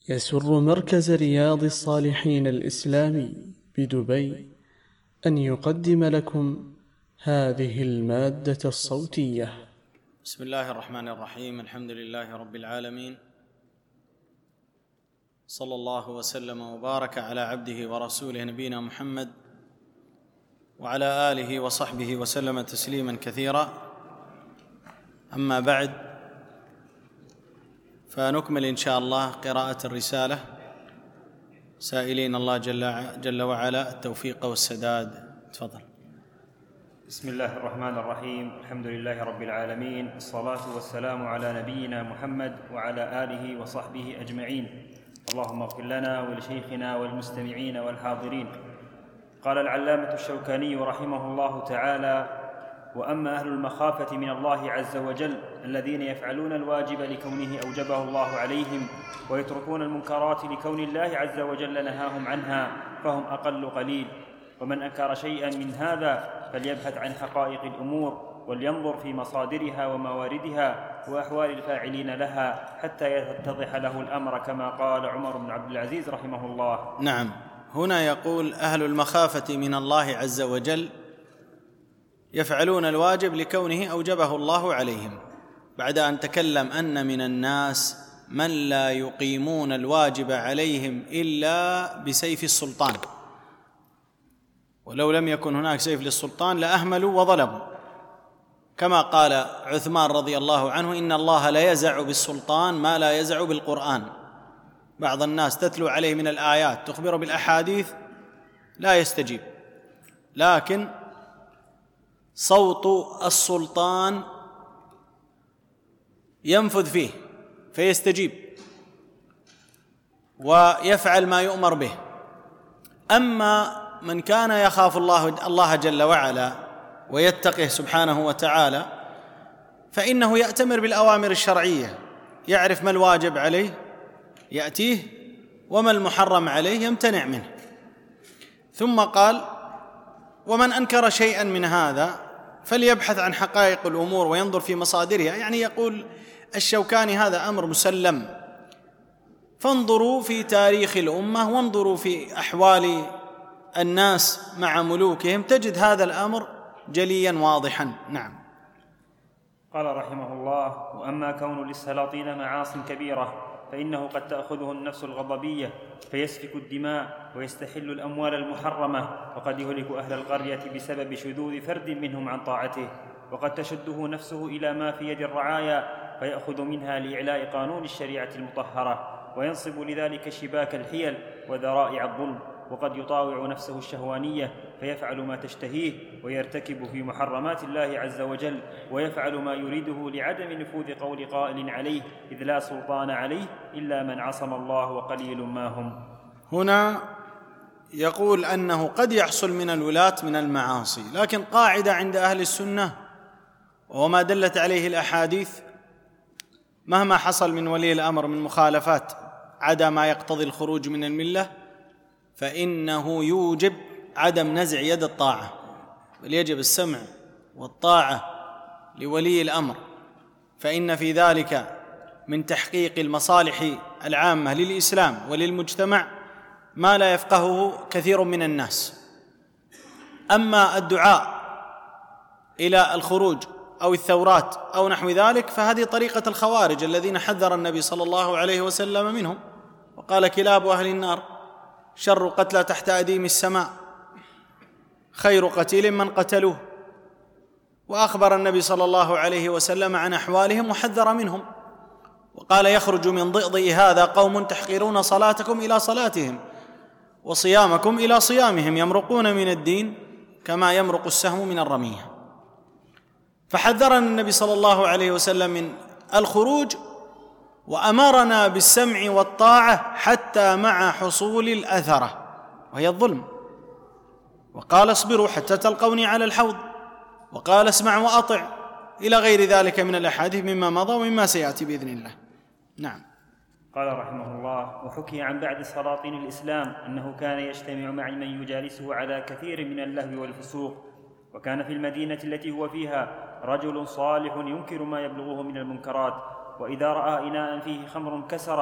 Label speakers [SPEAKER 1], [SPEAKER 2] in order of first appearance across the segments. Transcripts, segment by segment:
[SPEAKER 1] يسر مركز رياض الصالحين الإسلامي بدبي أن يقدم لكم هذه المادة الصوتية.
[SPEAKER 2] بسم الله الرحمن الرحيم. الحمد لله رب العالمين، صلى الله وسلم وبارك على عبده ورسوله نبينا محمد وعلى آله وصحبه وسلم تسليما كثيرا. أما بعد، فنكمل إن شاء الله قراءة الرسالة، سائلين الله جل وعلا التوفيق والسداد. تفضل.
[SPEAKER 3] بسم الله الرحمن الرحيم. الحمد لله رب العالمين، الصلاة والسلام على نبينا محمد وعلى آله وصحبه أجمعين. اللهم اغفر لنا ولشيخنا والمستمعين والحاضرين. قال العلامة الشوكاني رحمه الله تعالى: وأما أهل المخافة من الله عز وجل الذين يفعلون الواجب لكونه أوجبه الله عليهم، ويتركون المنكرات لكون الله عز وجل نهاهم عنها، فهم أقل قليل. ومن أنكر شيئا من هذا فليبحث عن حقائق الأمور، ولينظر في مصادرها ومواردها وأحوال الفاعلين لها حتى يتضح له الأمر، كما قال عمر بن عبد العزيز رحمه الله.
[SPEAKER 2] نعم، هنا يقول: أهل المخافة من الله عز وجل يفعلون الواجب لكونه أوجبه الله عليهم، بعد أن تكلم أن من الناس من لا يقيمون الواجب عليهم إلا بسيف السلطان، ولو لم يكن هناك سيف للسلطان لأهملوا وظلموا، كما قال عثمان رضي الله عنه: إن الله لا يزع بالسلطان ما لا يزع بالقرآن. بعض الناس تتلو عليه من الآيات تخبر بالأحاديث لا يستجيب، لكن صوت السلطان ينفذ فيه فيستجيب ويفعل ما يؤمر به. أما من كان يخاف الله جل وعلا ويتقيه سبحانه وتعالى، فإنه يأتمر بالأوامر الشرعية، يعرف ما الواجب عليه يأتيه وما المحرم عليه يمتنع منه. ثم قال: ومن أنكر شيئا من هذا فليبحث عن حقائق الأمور وينظر في مصادرها. يعني يقول الشوكاني هذا أمر مسلم، فانظروا في تاريخ الأمة وانظروا في أحوال الناس مع ملوكهم، تجد هذا الأمر جليا واضحا. نعم.
[SPEAKER 3] قال رحمه الله: وأما كون للسلاطين معاص كبيرة فإنه قد تأخذه النفس الغضبية فيسفك الدماء ويستحل الأموال المحرمة، وقد يهلك أهل القرية بسبب شذوذ فرد منهم عن طاعته، وقد تشده نفسه إلى ما في يد الرعايا فيأخذ منها لإعلاء قانون الشريعة المطهرة، وينصب لذلك شباك الحيل وذرائع الظلم، وقد يطاوع نفسه الشهوانية فيفعل ما تشتهيه ويرتكب في محرمات الله عز وجل، ويفعل ما يريده لعدم نفوذ قول قائل عليه، إذ لا سلطان عليه إلا من عصم الله وقليل ما هم.
[SPEAKER 2] هنا يقول أنه قد يحصل من الولاة من المعاصي، لكن قاعدة عند أهل السنة وما دلت عليه الأحاديث: مهما حصل من ولي الأمر من مخالفات عدا ما يقتضي الخروج من الملة، فإنه يوجب عدم نزع يد الطاعة، بل يجب السمع والطاعة لولي الأمر، فإن في ذلك من تحقيق المصالح العامة للإسلام وللمجتمع ما لا يفقهه كثير من الناس. أما الدعاء إلى الخروج أو الثورات أو نحو ذلك فهذه طريقة الخوارج الذين حذر النبي صلى الله عليه وسلم منهم، وقال: كلاب أهل النار شر قتلى تحت أديم السماء، خير قتيل من قتلوه. وأخبر النبي صلى الله عليه وسلم عن أحوالهم وحذر منهم، وقال: يخرج من ضئضئ هذا قوم تحقرون صلاتكم إلى صلاتهم وصيامكم إلى صيامهم، يمرقون من الدين كما يمرق السهم من الرمية. فحذرنا النبي صلى الله عليه وسلم من الخروج، وأمرنا بالسمع والطاعة حتى مع حصول الأثرة وهي الظلم، وقال: اصبروا حتى تلقوني على الحوض، وقال: اسمع وأطع، إلى غير ذلك من الأحاديث مما مضى ومما سيأتي بإذن الله. نعم.
[SPEAKER 3] قال رحمه الله: وحكي عن بعض سلاطين الإسلام أنه كان يجتمع مع من يجالسه على كثير من اللهو والفسوق، وكان في المدينة التي هو فيها رجل صالح ينكر ما يبلغه من المنكرات، وإذا رأى إناء فيه خمر كسره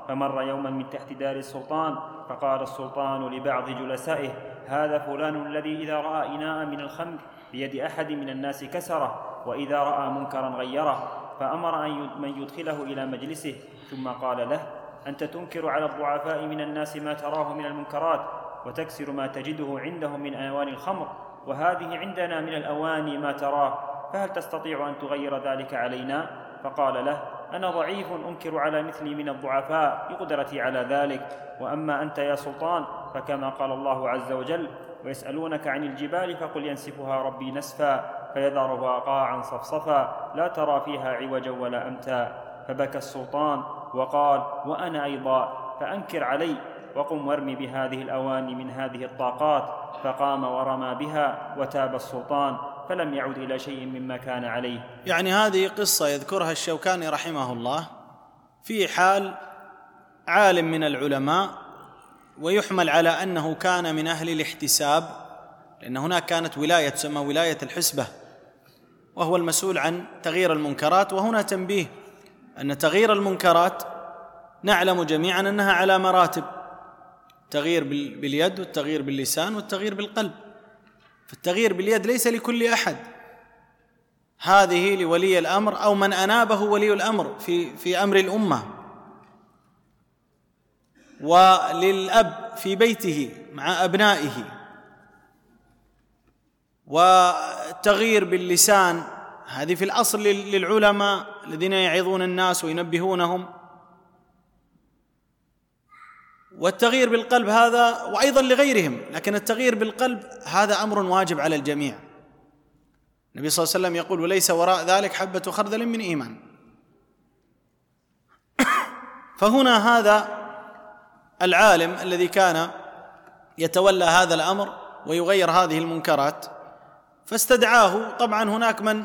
[SPEAKER 3] فمر يوما من تحت دار السلطان، فقال السلطان لبعض جلسائه: هذا فلان الذي إذا رأى إناء من الخمر بيد أحد من الناس كسره، وإذا رأى منكرا غيره، فأمر من يدخله إلى مجلسه، ثم قال له: أنت تنكر على الضعفاء من الناس ما تراه من المنكرات، وتكسر ما تجده عندهم من أواني الخمر، وهذه عندنا من الأواني ما تراه، فهل تستطيع أن تغير ذلك علينا؟ فقال له: أنا ضعيف أنكر على مثلي من الضعفاء بقدرتي على ذلك، وأما أنت يا سلطان فكما قال الله عز وجل: ويسألونك عن الجبال فقل ينسفها ربي نسفا فيذرها قاعا صفصفا لا ترى فيها عوجا ولا أمتا. فبكى السلطان وقال: وأنا أيضا، فأنكر علي، وقم وارمي بهذه الأواني من هذه الطاقات. فقام ورمى بها، وتاب السلطان فلم يعد إلى شيء مما كان عليه.
[SPEAKER 2] يعني هذه قصة يذكرها الشوكاني رحمه الله في حال عالم من العلماء، ويحمل على أنه كان من أهل الاحتساب، لأن هناك كانت ولاية تسمى ولاية الحسبة، وهو المسؤول عن تغيير المنكرات. وهنا تنبيه أن تغيير المنكرات نعلم جميعا أنها على مراتب: التغيير باليد، والتغيير باللسان، والتغيير بالقلب. فالتغيير باليد ليس لكل أحد، هذه لولي الأمر أو من أنابه ولي الأمر في أمر الأمة، وللأب في بيته مع أبنائه. والتغيير باللسان هذه في الأصل للعلماء الذين يعظون الناس وينبهونهم. والتغيير بالقلب هذا وأيضا لغيرهم، لكن التغيير بالقلب هذا أمر واجب على الجميع. النبي صلى الله عليه وسلم يقول: وليس وراء ذلك حبة خردل من إيمان. فهنا هذا العالم الذي كان يتولى هذا الأمر ويغير هذه المنكرات، فاستدعاه. طبعا هناك من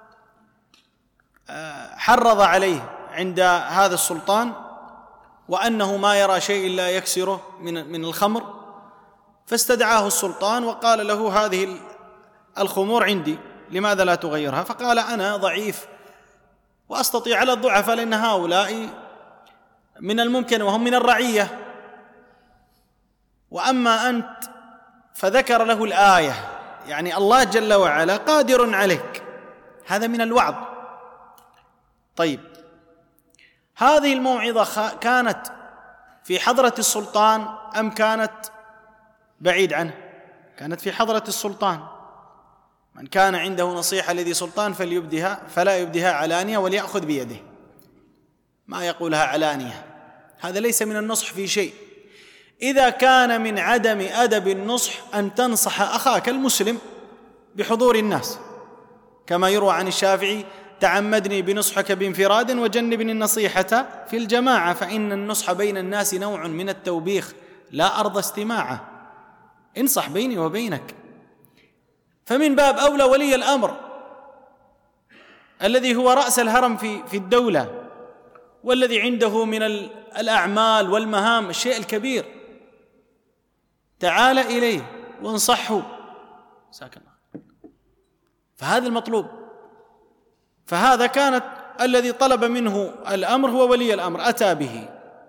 [SPEAKER 2] حرض عليه عند هذا السلطان، وأنه ما يرى شيء إلا يكسره من الخمر، فاستدعاه السلطان وقال له: هذه الخمور عندي، لماذا لا تغيرها؟ فقال: أنا ضعيف وأستطيع على الضعفاء، لأن هؤلاء من الممكن وهم من الرعية، وأما أنت. فذكر له الآية، يعني الله جل وعلا قادر عليك، هذا من الوعظ. طيب، هذه الموعظة كانت في حضرة السلطان أم كانت بعيد عنه؟ كانت في حضرة السلطان. من كان عنده نصيحة لذي سلطان فلا يبدها علانية، وليأخذ بيده، ما يقولها علانية. هذا ليس من النصح في شيء. إذا كان من عدم أدب النصح أن تنصح أخاك المسلم بحضور الناس، كما يروى عن الشافعي: تعمدني بنصحك بانفراد وجنبني النصيحة في الجماعة، فإن النصح بين الناس نوع من التوبيخ لا أرضى استماعه. انصح بيني وبينك. فمن باب أولى ولي الأمر الذي هو رأس الهرم في الدولة، والذي عنده من الأعمال والمهام الشيء الكبير، تعال إليه وانصحه. ساكن. فهذا المطلوب. فهذا كانت الذي طلب منه الأمر هو ولي الأمر، أتى به.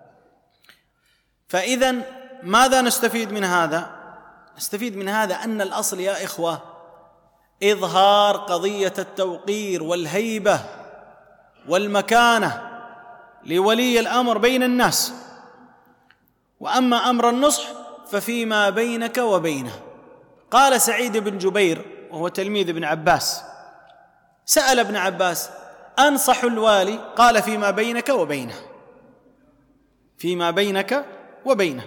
[SPEAKER 2] فإذن ماذا نستفيد من هذا؟ نستفيد من هذا أن الأصل يا إخوة إظهار قضية التوقير والهيبة والمكانة لولي الأمر بين الناس. وأما أمر النصح ففيما بينك وبينه. قال سعيد بن جبير وهو تلميذ ابن عباس، سأل ابن عباس: أنصح الوالي؟ قال: فيما بينك وبينه. فيما بينك وبينه.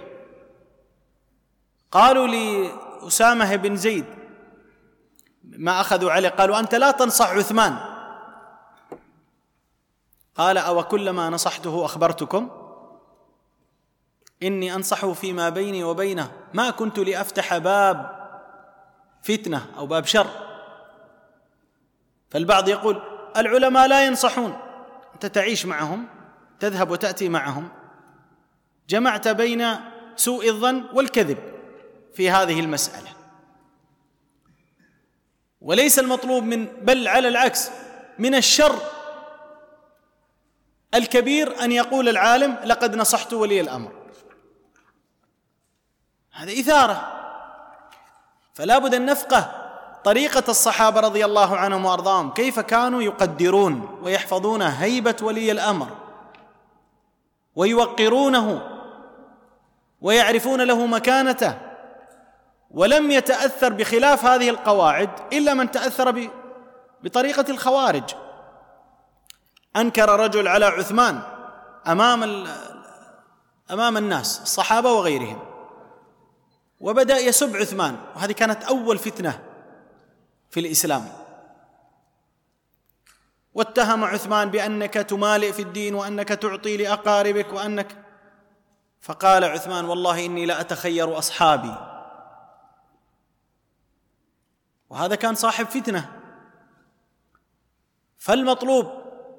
[SPEAKER 2] قالوا لأسامة بن زيد ما أخذوا عليه، قالوا: أنت لا تنصح عثمان. قال: أو كلما نصحته أخبرتكم؟ إني أنصحه فيما بيني وبينه، ما كنت لأفتح باب فتنة أو باب شر. فالبعض يقول: العلماء لا ينصحون. أنت تعيش معهم، تذهب وتأتي معهم، جمعت بين سوء الظن والكذب في هذه المسألة. وليس المطلوب بل على العكس من الشر الكبير أن يقول العالم لقد نصحت ولي الأمر، هذا إثارة. فلا بد أن نفقه طريقة الصحابة رضي الله عنهم وأرضاهم، كيف كانوا يقدرون ويحفظون هيبة ولي الأمر ويوقرونه ويعرفون له مكانته، ولم يتأثر بخلاف هذه القواعد إلا من تأثر بطريقة الخوارج. أنكر رجل على عثمان أمام الناس الصحابة وغيرهم، وبدأ يسب عثمان، وهذه كانت أول فتنة في الإسلام، واتهم عثمان بأنك تمالئ في الدين وأنك تعطي لأقاربك وأنك، فقال عثمان والله إني لا أتخير أصحابي، وهذا كان صاحب فتنة. فالمطلوب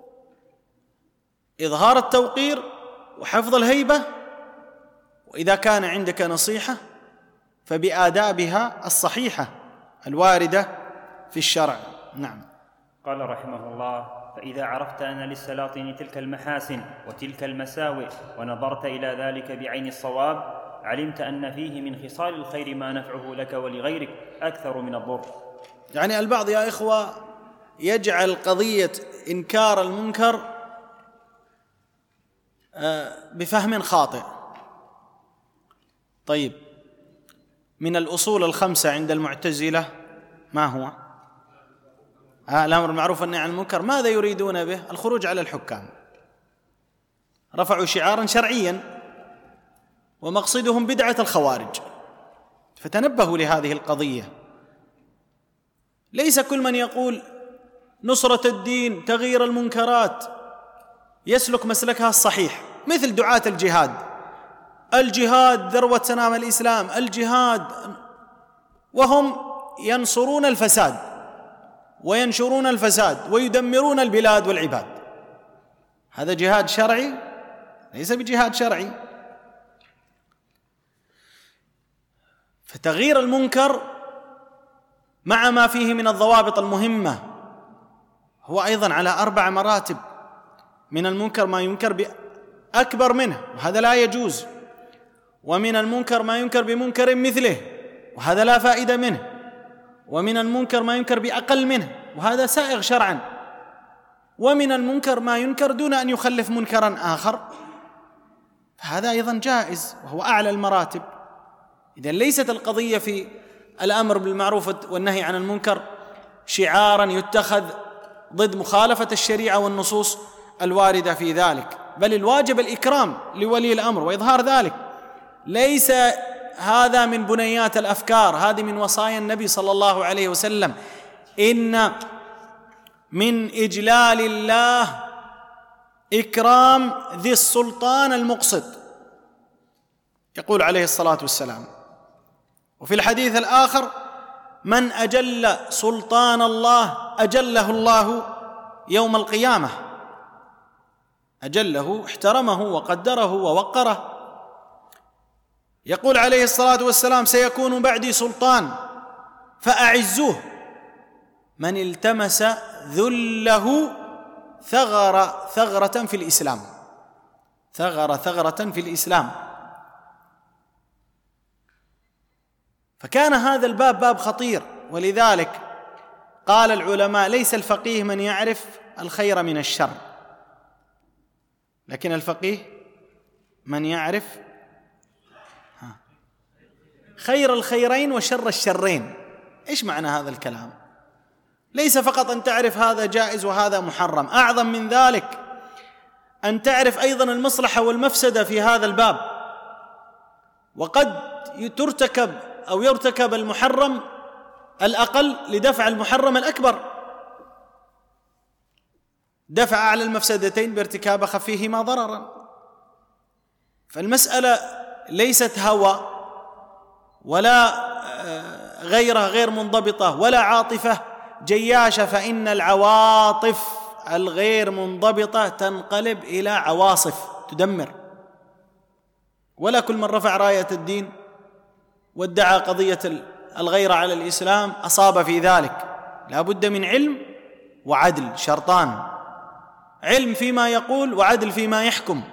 [SPEAKER 2] إظهار التوقير وحفظ الهيبة، وإذا كان عندك نصيحة فبآدابها الصحيحة الواردة في الشرع. نعم.
[SPEAKER 3] قال رحمه الله: فإذا عرفت أن للسلاطين تلك المحاسن وتلك المساوئ ونظرت إلى ذلك بعين الصواب، علمت أن فيه من خصال الخير ما نفعه لك ولغيرك أكثر من الضر.
[SPEAKER 2] يعني البعض يا إخوة يجعل قضية إنكار المنكر بفهم خاطئ. طيب، من الأصول الخمسة عند المعتزلة ما هو؟ الأمر بالمعروف والنهي عن المنكر. ماذا يريدون به؟ الخروج على الحكام. رفعوا شعارا شرعيا ومقصدهم بدعة الخوارج، فتنبهوا لهذه القضية. ليس كل من يقول نصرة الدين تغيير المنكرات يسلك مسلكها الصحيح، مثل دعاة الجهاد ذروة سنام الإسلام، الجهاد، وهم ينصرون الفساد وينشرون الفساد ويدمرون البلاد والعباد. هذا جهاد شرعي؟ ليس بجهاد شرعي. فتغيير المنكر مع ما فيه من الضوابط المهمة هو أيضا على 4 مراتب. من المنكر ما ينكر بأكبر منه، وهذا لا يجوز، ومن المنكر ما ينكر بمنكر مثله، وهذا لا فائدة منه، ومن المنكر ما ينكر بأقل منه، وهذا سائغ شرعا، ومن المنكر ما ينكر دون أن يخلف منكرا آخر، فهذا أيضا جائز وهو أعلى المراتب. إذن ليست القضية في الأمر بالمعروف والنهي عن المنكر شعارا يتخذ ضد مخالفة الشريعة والنصوص الواردة في ذلك، بل الواجب الإكرام لولي الأمر وإظهار ذلك. ليس هذا من بنيات الأفكار، هذه من وصايا النبي صلى الله عليه وسلم: إن من إجلال الله إكرام ذي السلطان المقسط، يقول عليه الصلاة والسلام. وفي الحديث الآخر: من أجل سلطان الله أجله الله يوم القيامة، أجله احترمه وقدره ووقره. يقول عليه الصلاة والسلام: سيكون بعدي سلطان فأعزوه، من التمس ذله ثغر ثغرة في الإسلام، ثغر ثغرة في الإسلام. فكان هذا الباب باب خطير، ولذلك قال العلماء: ليس الفقيه من يعرف الخير من الشر، لكن الفقيه من يعرف خير الخيرين وشر الشرين. إيش معنى هذا الكلام؟ ليس فقط أن تعرف هذا جائز وهذا محرم، أعظم من ذلك أن تعرف أيضا المصلحة والمفسدة في هذا الباب. وقد ترتكب أو يرتكب المحرم الأقل لدفع المحرم الأكبر، دفع أعلى المفسدتين بارتكاب خفيهما ضررا. فالمسألة ليست هوى ولا غيرها غير منضبطة ولا عاطفة جياشة، فإن العواطف الغير منضبطة تنقلب إلى عواصف تدمر. ولا كل من رفع راية الدين وادعى قضية الغيرة على الإسلام أصاب في ذلك. لا بد من علم وعدل، شرطان. علم فيما يقول وعدل فيما يحكم.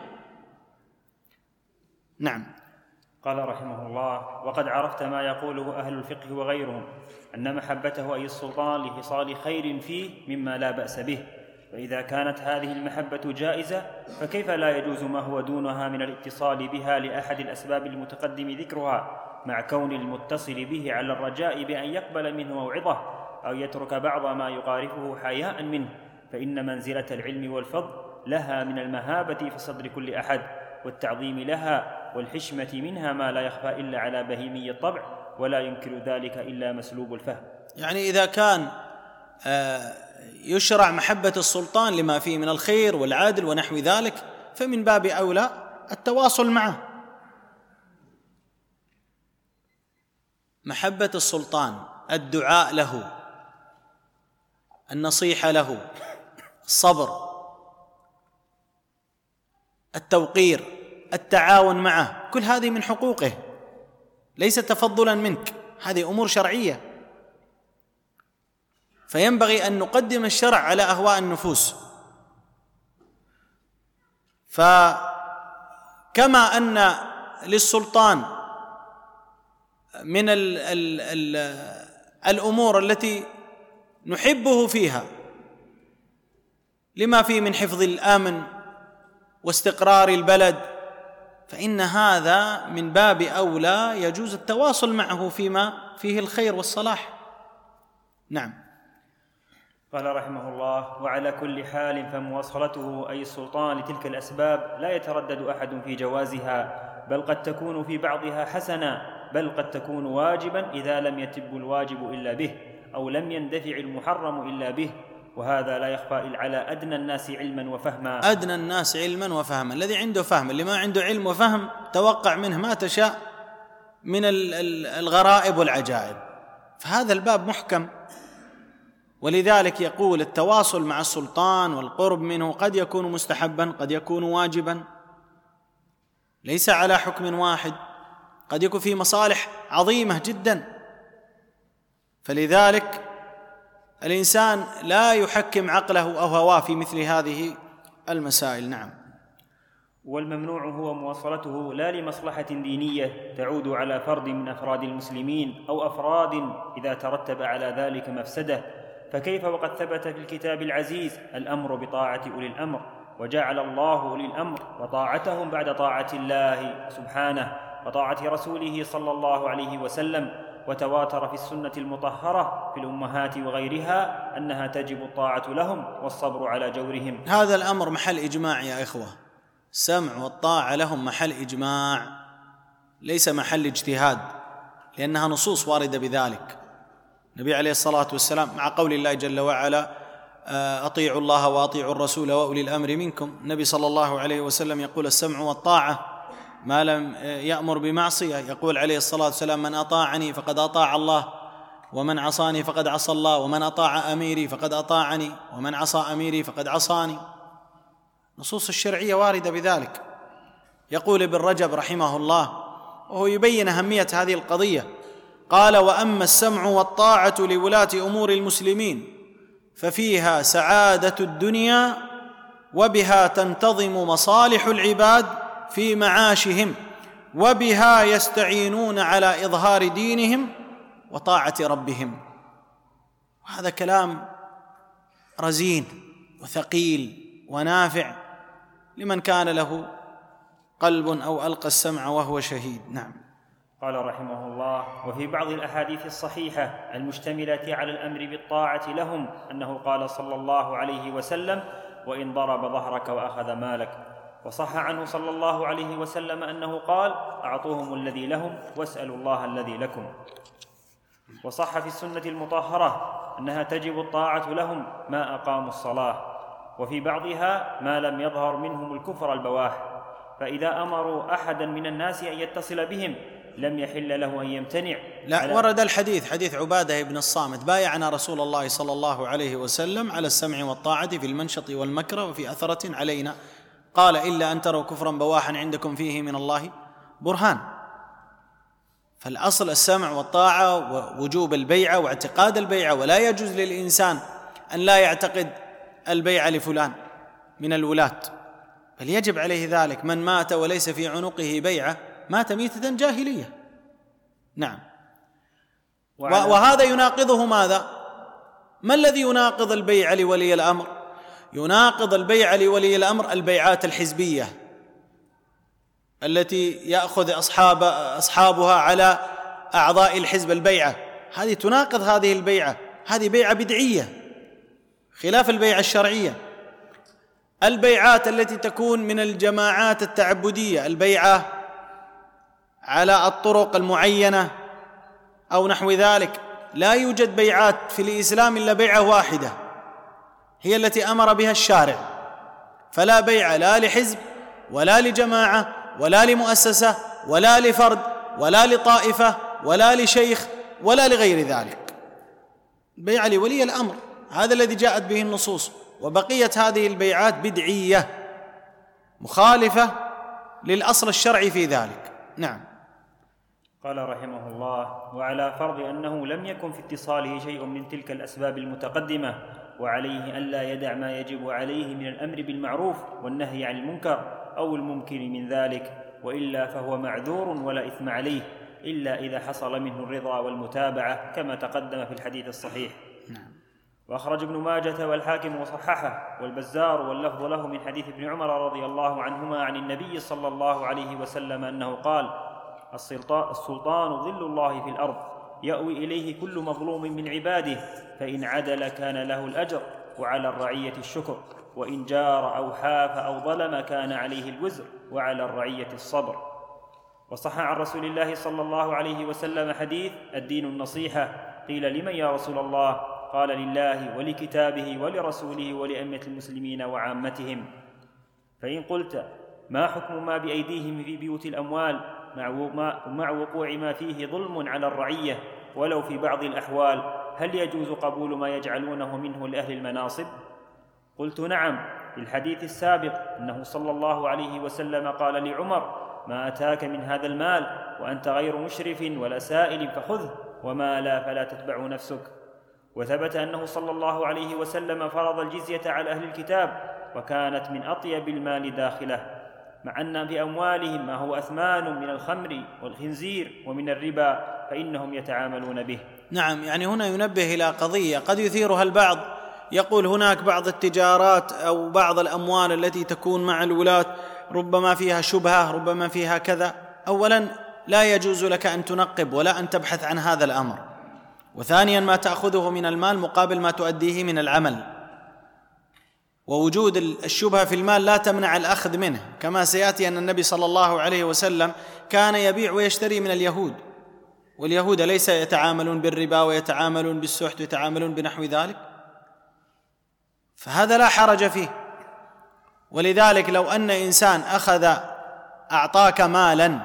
[SPEAKER 2] نعم.
[SPEAKER 3] قال رحمه الله: وقد عرفت ما يقوله أهل الفقه وغيرهم أن محبته أي السلطان لخصال خير فيه مما لا بأس به، فإذا كانت هذه المحبة جائزة فكيف لا يجوز ما هو دونها من الاتصال بها لأحد الأسباب المتقدم ذكرها، مع كون المتصل به على الرجاء بأن يقبل منه موعظة أو يترك بعض ما يقارفه حياء منه، فإن منزلة العلم والفضل لها من المهابة في صدر كل أحد، والتعظيم لها والحشمة منها ما لا يخفى إلا على بهيمي الطبع، ولا ينكر ذلك إلا مسلوب الفهم.
[SPEAKER 2] يعني إذا كان يشرع محبة السلطان لما فيه من الخير والعدل ونحو ذلك، فمن باب أولى التواصل معه. محبة السلطان، الدعاء له، النصيحة له، الصبر، التوقير، التعاون معه، كل هذه من حقوقه، ليس تفضلا منك، هذه أمور شرعية، فينبغي أن نقدم الشرع على أهواء النفوس. فكما أن للسلطان من الأمور التي نحبه فيها لما فيه من حفظ الأمن واستقرار البلد، فإن هذا من باب أولى يجوز التواصل معه فيما فيه الخير والصلاح. نعم.
[SPEAKER 3] قال رحمه الله: وعلى كل حال فمواصلته أي السلطان لتلك الأسباب لا يتردد أحد في جوازها، بل قد تكون في بعضها حسنا، بل قد تكون واجبا إذا لم يتب الواجب إلا به، أو لم يندفع المحرم إلا به، وهذا لا يخفى إلا على أدنى الناس علما وفهما.
[SPEAKER 2] أدنى الناس علما وفهما، الذي عنده فهم، اللي ما عنده علم وفهم توقع منه ما تشاء من الغرائب والعجائب، فهذا الباب محكم. ولذلك يقول التواصل مع السلطان والقرب منه قد يكون مستحبا، قد يكون واجبا، ليس على حكم واحد، قد يكون فيه مصالح عظيمة جدا، فلذلك الإنسان لا يحكم عقله أو هواه في مثل هذه المسائل. نعم.
[SPEAKER 3] والممنوع هو مواصلته لا لمصلحة دينية تعود على فرد من أفراد المسلمين أو أفراد إذا ترتب على ذلك مفسدة، فكيف وقد ثبت في الكتاب العزيز الأمر بطاعة أولي الأمر، وجعل الله أولي الأمر وطاعتهم بعد طاعة الله سبحانه وطاعة رسوله صلى الله عليه وسلم، وتواتر في السنة المطهرة في الأمهات وغيرها أنها تجب الطاعة لهم والصبر على جورهم.
[SPEAKER 2] هذا الأمر محل إجماع يا إخوة، السمع والطاعة لهم محل إجماع، ليس محل اجتهاد، لأنها نصوص واردة بذلك. النبي عليه الصلاة والسلام مع قول الله جل وعلا: أطيعوا الله وأطيعوا الرسول وأولي الأمر منكم، النبي صلى الله عليه وسلم يقول: السمع والطاعة ما لم يأمر بمعصية، يقول عليه الصلاة والسلام: من أطاعني فقد أطاع الله، ومن عصاني فقد عصى الله، ومن أطاع أميري فقد أطاعني، ومن عصى أميري فقد عصاني. نصوص الشرعية واردة بذلك. يقول ابن رجب رحمه الله وهو يبين أهمية هذه القضية، قال: وأما السمع والطاعة لولاة أمور المسلمين ففيها سعادة الدنيا، وبها تنتظم مصالح العباد في معاشهم، وبها يستعينون على إظهار دينهم وطاعة ربهم. وهذا كلام رزين وثقيل ونافع لمن كان له قلب أو ألقى السمع وهو شهيد. نعم.
[SPEAKER 3] قال رحمه الله: وفي بعض الأحاديث الصحيحة المشتملة على الأمر بالطاعة لهم أنه قال صلى الله عليه وسلم: وإن ضرب ظهرك وأخذ مالك. وصح عنه صلى الله عليه وسلم أنه قال: أعطوهم الذي لهم واسألوا الله الذي لكم. وصح في السنة المطهرة أنها تجب الطاعة لهم ما أقاموا الصلاة، وفي بعضها ما لم يظهر منهم الكفر البواح، فإذا أمروا أحدا من الناس أن يتصل بهم لم يحل له أن يمتنع.
[SPEAKER 2] لا، ورد الحديث، حديث عبادة بن الصامت: بايعنا رسول الله صلى الله عليه وسلم على السمع والطاعة في المنشط والمكره وفي أثرة علينا، قال: إلا أن تروا كفرا بواحا عندكم فيه من الله برهان. فالأصل السمع والطاعة ووجوب البيعة واعتقاد البيعة، ولا يجوز للإنسان أن لا يعتقد البيعة لفلان، من الولاة، بل يجب عليه ذلك. من مات وليس في عنقه بيعة مات ميتة جاهلية. نعم. وهذا يناقضه ماذا؟ ما الذي يناقض البيع لولي الأمر؟ يناقض البيع لولي الأمر البيعات الحزبية التي يأخذ أصحابها على أعضاء الحزب البيعة، هذه تناقض هذه البيعة، هذه بيعة بدعية خلاف البيعة الشرعية. البيعات التي تكون من الجماعات التعبدية، البيعة على الطرق المعينة أو نحو ذلك، لا يوجد بيعات في الإسلام إلا بيعة واحدة هي التي أمر بها الشارع، فلا بيع لا لحزب ولا لجماعة ولا لمؤسسة ولا لفرد ولا لطائفة ولا لشيخ ولا لغير ذلك. بيع لولي الأمر، هذا الذي جاءت به النصوص. وبقية هذه البيعات بدعية مخالفة للأصل الشرعي في ذلك. نعم.
[SPEAKER 3] قال رحمه الله: وعلى فرض أنه لم يكن في اتصاله شيء من تلك الأسباب المتقدمة، وعليه ألا يدع ما يجب عليه من الأمر بالمعروف والنهي عن المنكر أو الممكن من ذلك، وإلا فهو معذور ولا إثم عليه، إلا إذا حصل منه الرضا والمتابعة كما تقدم في الحديث الصحيح.
[SPEAKER 2] نعم.
[SPEAKER 3] وأخرج ابن ماجة والحاكم وصححه والبزار واللفظ له من حديث ابن عمر رضي الله عنهما عن النبي صلى الله عليه وسلم أنه قال: السلطان ظل الله في الأرض، يأوي إليه كل مظلوم من عباده، فإن عدل كان له الأجر وعلى الرعية الشكر، وإن جار أو حاف أو ظلم كان عليه الوزر وعلى الرعية الصبر. وصح عن رسول الله صلى الله عليه وسلم حديث: الدين النصيحة. قيل: لمن يا رسول الله؟ قال: لله ولكتابه ولرسوله ولأئمة المسلمين وعامتهم. فإن قلت: ما حكم ما بأيديهم في بيوت الأموال مع وقوع ما فيه ظلم على الرعية ولو في بعض الأحوال، هل يجوز قبول ما يجعلونه منه لأهل المناصب؟ قلت: نعم، للحديث السابق أنه صلى الله عليه وسلم قال لعمر: ما أتاك من هذا المال وأنت غير مشرف ولا سائل فخذه، وما لا فلا تتبع نفسك. وثبت أنه صلى الله عليه وسلم فرض الجزية على أهل الكتاب، وكانت من أطيب المال داخله، مع أن في أموالهم ما هو أثمان من الخمر والخنزير ومن الربا، فإنهم يتعاملون به.
[SPEAKER 2] نعم. يعني هنا ينبه إلى قضية قد يثيرها البعض، يقول هناك بعض التجارات أو بعض الأموال التي تكون مع الولاة ربما فيها شبهة، ربما فيها كذا. أولا لا يجوز لك أن تنقب ولا أن تبحث عن هذا الأمر، وثانيا ما تأخذه من المال مقابل ما تؤديه من العمل، ووجود الشبهة في المال لا تمنع الأخذ منه، كما سيأتي أن النبي صلى الله عليه وسلم كان يبيع ويشتري من اليهود، واليهود ليس يتعاملون بالربا ويتعاملون بالسحت ويتعاملون بنحو ذلك، فهذا لا حرج فيه. ولذلك لو أن إنسان أعطاك مالا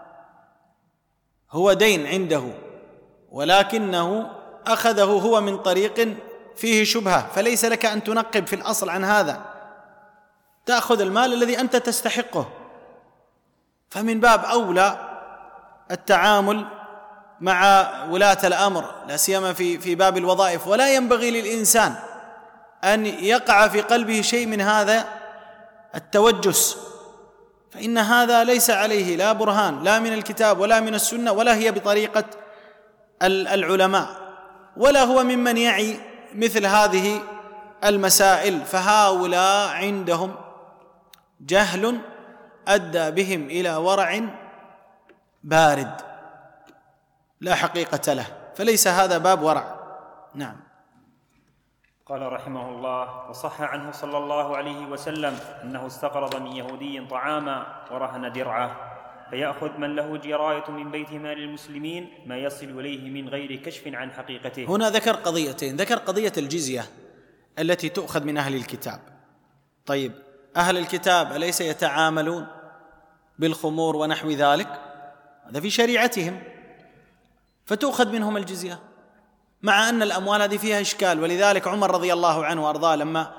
[SPEAKER 2] هو دين عنده، ولكنه أخذه هو من طريق فيه شبهة، فليس لك أن تنقب في الأصل عن هذا، تأخذ المال الذي أنت تستحقه. فمن باب أولى التعامل مع ولاة الأمر، لا سيما في باب الوظائف. ولا ينبغي للإنسان أن يقع في قلبه شيء من هذا التوجس، فإن هذا ليس عليه لا برهان لا من الكتاب ولا من السنة، ولا هي بطريقة العلماء، ولا هو ممن يعي مثل هذه المسائل. فهؤلاء عندهم جهل أدى بهم إلى ورع بارد لا حقيقة له، فليس هذا باب ورع. نعم.
[SPEAKER 3] قال رحمه الله: وصح عنه صلى الله عليه وسلم أنه استقرض من يهودي طعاما ورهن درعه، فيأخذ من له جراية من بيت مال المسلمين ما يصل إليه من غير كشف عن حقيقته.
[SPEAKER 2] هنا ذكر قضيتين، ذكر قضية الجزية التي تؤخذ من أهل الكتاب. طيب، أهل الكتاب أليس يتعاملون بالخمور ونحو ذلك؟ هذا في شريعتهم، فتؤخذ منهم الجزية، مع أن الأموال هذه فيها إشكال. ولذلك عمر رضي الله عنه وأرضاه لما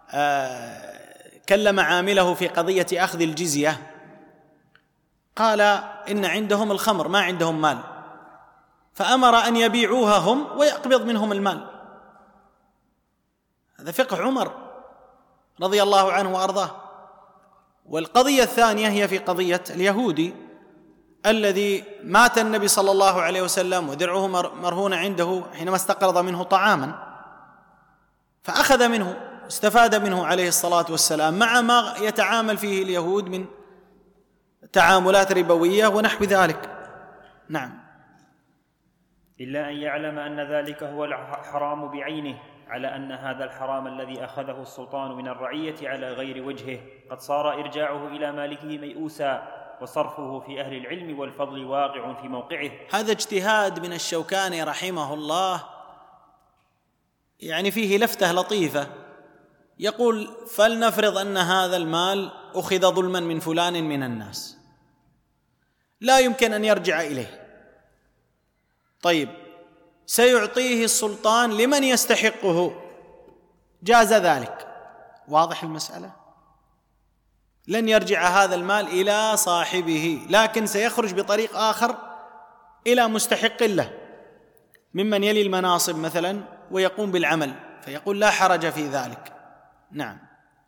[SPEAKER 2] كلم عامله في قضية أخذ الجزية قال إن عندهم الخمر ما عندهم مال، فأمر أن يبيعوها هم ويقبض منهم المال. هذا فقه عمر رضي الله عنه وأرضاه. والقضية الثانية هي في قضية اليهودي الذي مات النبي صلى الله عليه وسلم ودرعه مرهون عنده حينما استقرض منه طعاما، فأخذ منه، استفاد منه عليه الصلاة والسلام، مع ما يتعامل فيه اليهود من تعاملات ربوية ونحو ذلك. نعم.
[SPEAKER 3] إلا أن يعلم أن ذلك هو الحرام بعينه، على أن هذا الحرام الذي أخذه السلطان من الرعية على غير وجهه قد صار إرجاعه إلى مالكه ميؤوسا، وصرفه في أهل العلم والفضل واقع في موقعه.
[SPEAKER 2] هذا اجتهاد من الشوكاني رحمه الله، يعني فيه لفتة لطيفة، يقول: فلنفرض أن هذا المال أخذ ظلما من فلان من الناس، لا يمكن أن يرجع إليه، طيب سيعطيه السلطان لمن يستحقه، جاز ذلك، واضح المسألة؟ لن يرجع هذا المال إلى صاحبه، لكن سيخرج بطريق آخر إلى مستحق له ممن يلي المناصب مثلا ويقوم بالعمل، فيقول لا حرج في ذلك. نعم.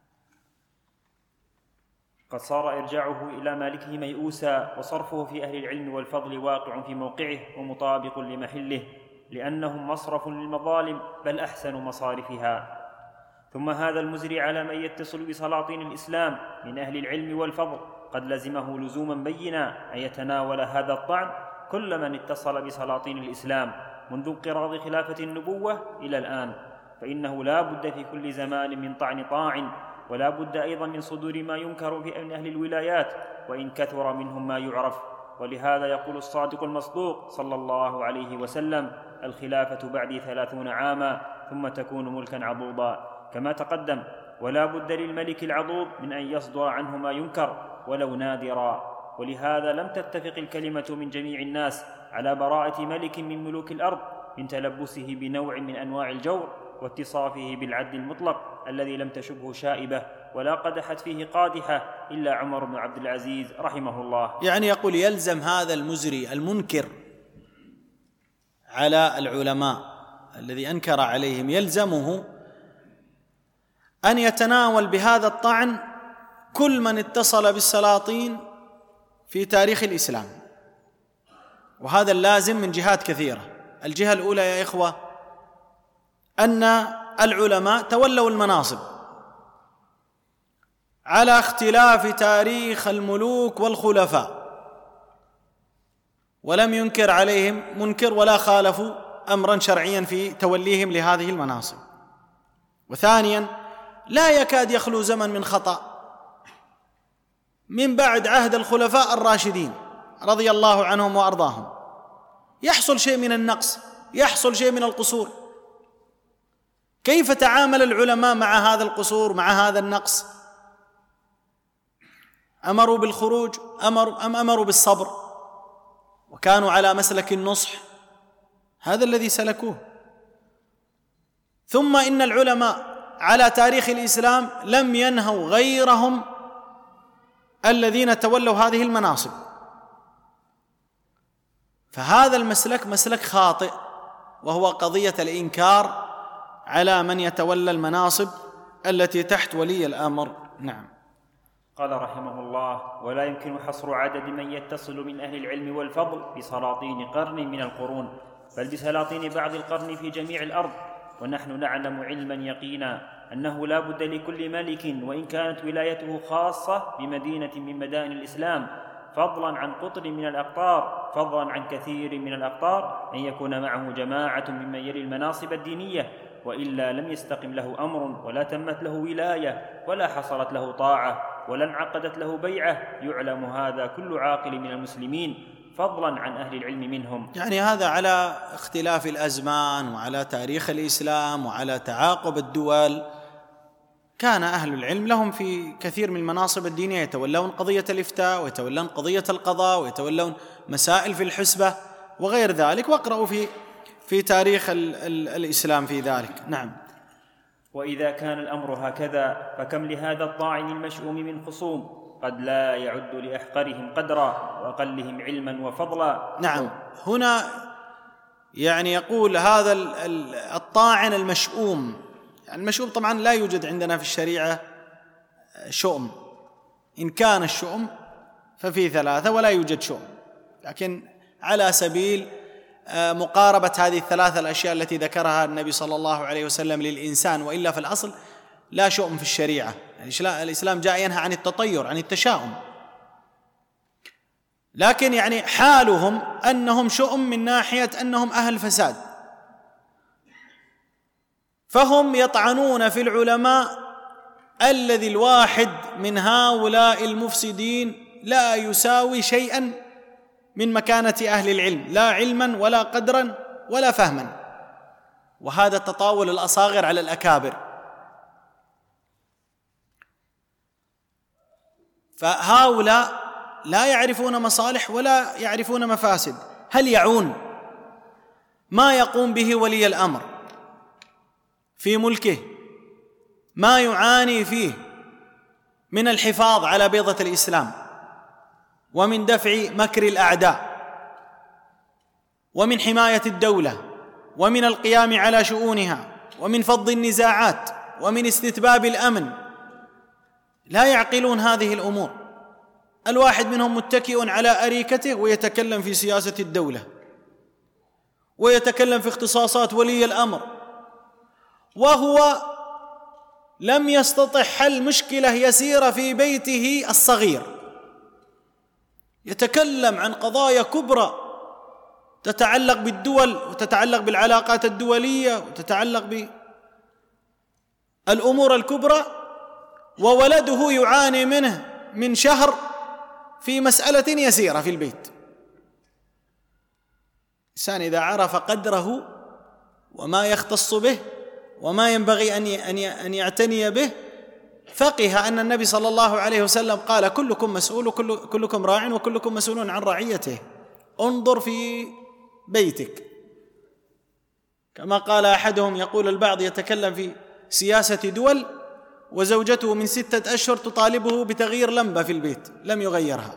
[SPEAKER 3] قد صار إرجاعه إلى مالكه ميؤوسا، وصرفه في أهل العلم والفضل واقع في موقعه ومطابق لمحله، لأنهم مصرف للمظالم بل أحسن مصارفها. ثم هذا المزري على من يتصل بسلاطين الإسلام من أهل العلم والفضل قد لزمه لزوما بينا أن يتناول هذا الطعن كل من اتصل بسلاطين الإسلام منذ انقراض خلافة النبوة إلى الآن، فإنه لا بد في كل زمان من طعن طاعن، ولا بد أيضا من صدور ما ينكر في أهل الولايات وإن كثر منهم ما يعرف. ولهذا يقول الصادق المصدوق صلى الله عليه وسلم: الخلافة بعدي 30 عاما ثم تكون ملكا عضوضا، كما تقدم. ولا بد للملك العضوض من أن يصدر عنه ما ينكر ولو نادرا. ولهذا لم تتفق الكلمة من جميع الناس على براءة ملك من ملوك الأرض من تلبسه بنوع من أنواع الجور واتصافه بالعدل المطلق الذي لم تشبه شائبة ولا قدحت فيه قادحة إلا عمر بن عبد العزيز رحمه الله.
[SPEAKER 2] يعني يقول يلزم هذا المزري المنكر على العلماء الذي أنكر عليهم، يلزمه أن يتناول بهذا الطعن كل من اتصل بالسلاطين في تاريخ الإسلام، وهذا اللازم من جهات كثيرة. الجهة الأولى يا إخوة أن العلماء تولوا المناصب على اختلاف تاريخ الملوك والخلفاء، ولم ينكر عليهم منكر ولا خالفوا أمرا شرعيا في توليهم لهذه المناصب. وثانيا لا يكاد يخلو زمن من خطأ من بعد عهد الخلفاء الراشدين رضي الله عنهم وأرضاهم، يحصل شيء من النقص، يحصل شيء من القصور. كيف تعامل العلماء مع هذا القصور، مع هذا النقص؟ أمروا بالخروج أم أمروا بالصبر؟ وكانوا على مسلك النصح، هذا الذي سلكوه. ثم إن العلماء على تاريخ الإسلام لم ينهوا غيرهم الذين تولوا هذه المناصب، فهذا المسلك مسلك خاطئ، وهو قضية الإنكار على من يتولى المناصب التي تحت ولي الأمر. نعم.
[SPEAKER 3] قال رحمه الله: ولا يمكن حصر عدد من يتصل من أهل العلم والفضل بسلاطين قرن من القرون، بل بسلاطين بعض القرن في جميع الأرض. ونحن نعلم علما يقينا أنه لا بد لكل ملك وإن كانت ولايته خاصة بمدينة من مدائن الإسلام، فضلا عن قطر من الأقطار، فضلا عن كثير من الأقطار، أن يكون معه جماعة ممن يلي المناصب الدينية، وإلا لم يستقم له أمر، ولا تمت له ولاية، ولا حصلت له طاعة، ولا انعقدت له بيعة. يعلم هذا كل عاقل من المسلمين، فضلا عن أهل العلم منهم.
[SPEAKER 2] يعني هذا على اختلاف الأزمان وعلى تاريخ الإسلام وعلى تعاقب الدول، كان أهل العلم لهم في كثير من المناصب الدينية، يتولون قضية الإفتاء ويتولون قضية القضاء ويتولون مسائل في الحسبة وغير ذلك، واقرأوا في تاريخ الإسلام في ذلك. نعم.
[SPEAKER 3] وإذا كان الأمر هكذا فكم لهذا الطاعن المشؤوم من خصوم قد لا يعد لأحقرهم قدرا وأقلهم علما وفضلا.
[SPEAKER 2] نعم. هنا يعني يقول هذا الطاعن المشؤوم، يعني المشؤوم طبعا لا يوجد عندنا في الشريعة شؤم. إن كان الشؤم ففي 3 ولا يوجد شؤم، لكن على سبيل مقاربة هذه ال3 الأشياء التي ذكرها النبي صلى الله عليه وسلم للإنسان، وإلا في الأصل لا شؤم في الشريعة. الإسلام جاء ينهى عن التطير، عن التشاؤم، لكن يعني حالهم أنهم شؤم من ناحية أنهم أهل فساد، فهم يطعنون في العلماء الذي الواحد من هؤلاء المفسدين لا يساوي شيئا من مكانة أهل العلم، لا علما ولا قدرا ولا فهما، وهذا تطاول الأصاغر على الأكابر. فهؤلاء لا يعرفون مصالح ولا يعرفون مفاسد. هل يعون ما يقوم به ولي الأمر في ملكه، ما يعاني فيه من الحفاظ على بيضة الإسلام ومن دفع مكر الأعداء ومن حماية الدولة ومن القيام على شؤونها ومن فض النزاعات ومن استتباب الأمن؟ لا يعقلون هذه الأمور. الواحد منهم متكئ على أريكته ويتكلم في سياسة الدولة ويتكلم في اختصاصات ولي الأمر، وهو لم يستطع حل مشكلة يسيرة في بيته الصغير. يتكلم عن قضايا كبرى تتعلق بالدول وتتعلق بالعلاقات الدولية وتتعلق بالأمور الكبرى، وولده يعاني منه من شهر في مسألة يسيرة في البيت. الإنسان إذا عرف قدره وما يختص به وما ينبغي أن يعتني به، فقه أن النبي صلى الله عليه وسلم قال: كلكم مسؤول وكلكم راع وكلكم مسؤول عن رعيته. انظر في بيتك، كما قال أحدهم، يقول البعض يتكلم في سياسة دول وزوجته من 6 أشهر تطالبه بتغيير لمبة في البيت لم يغيرها.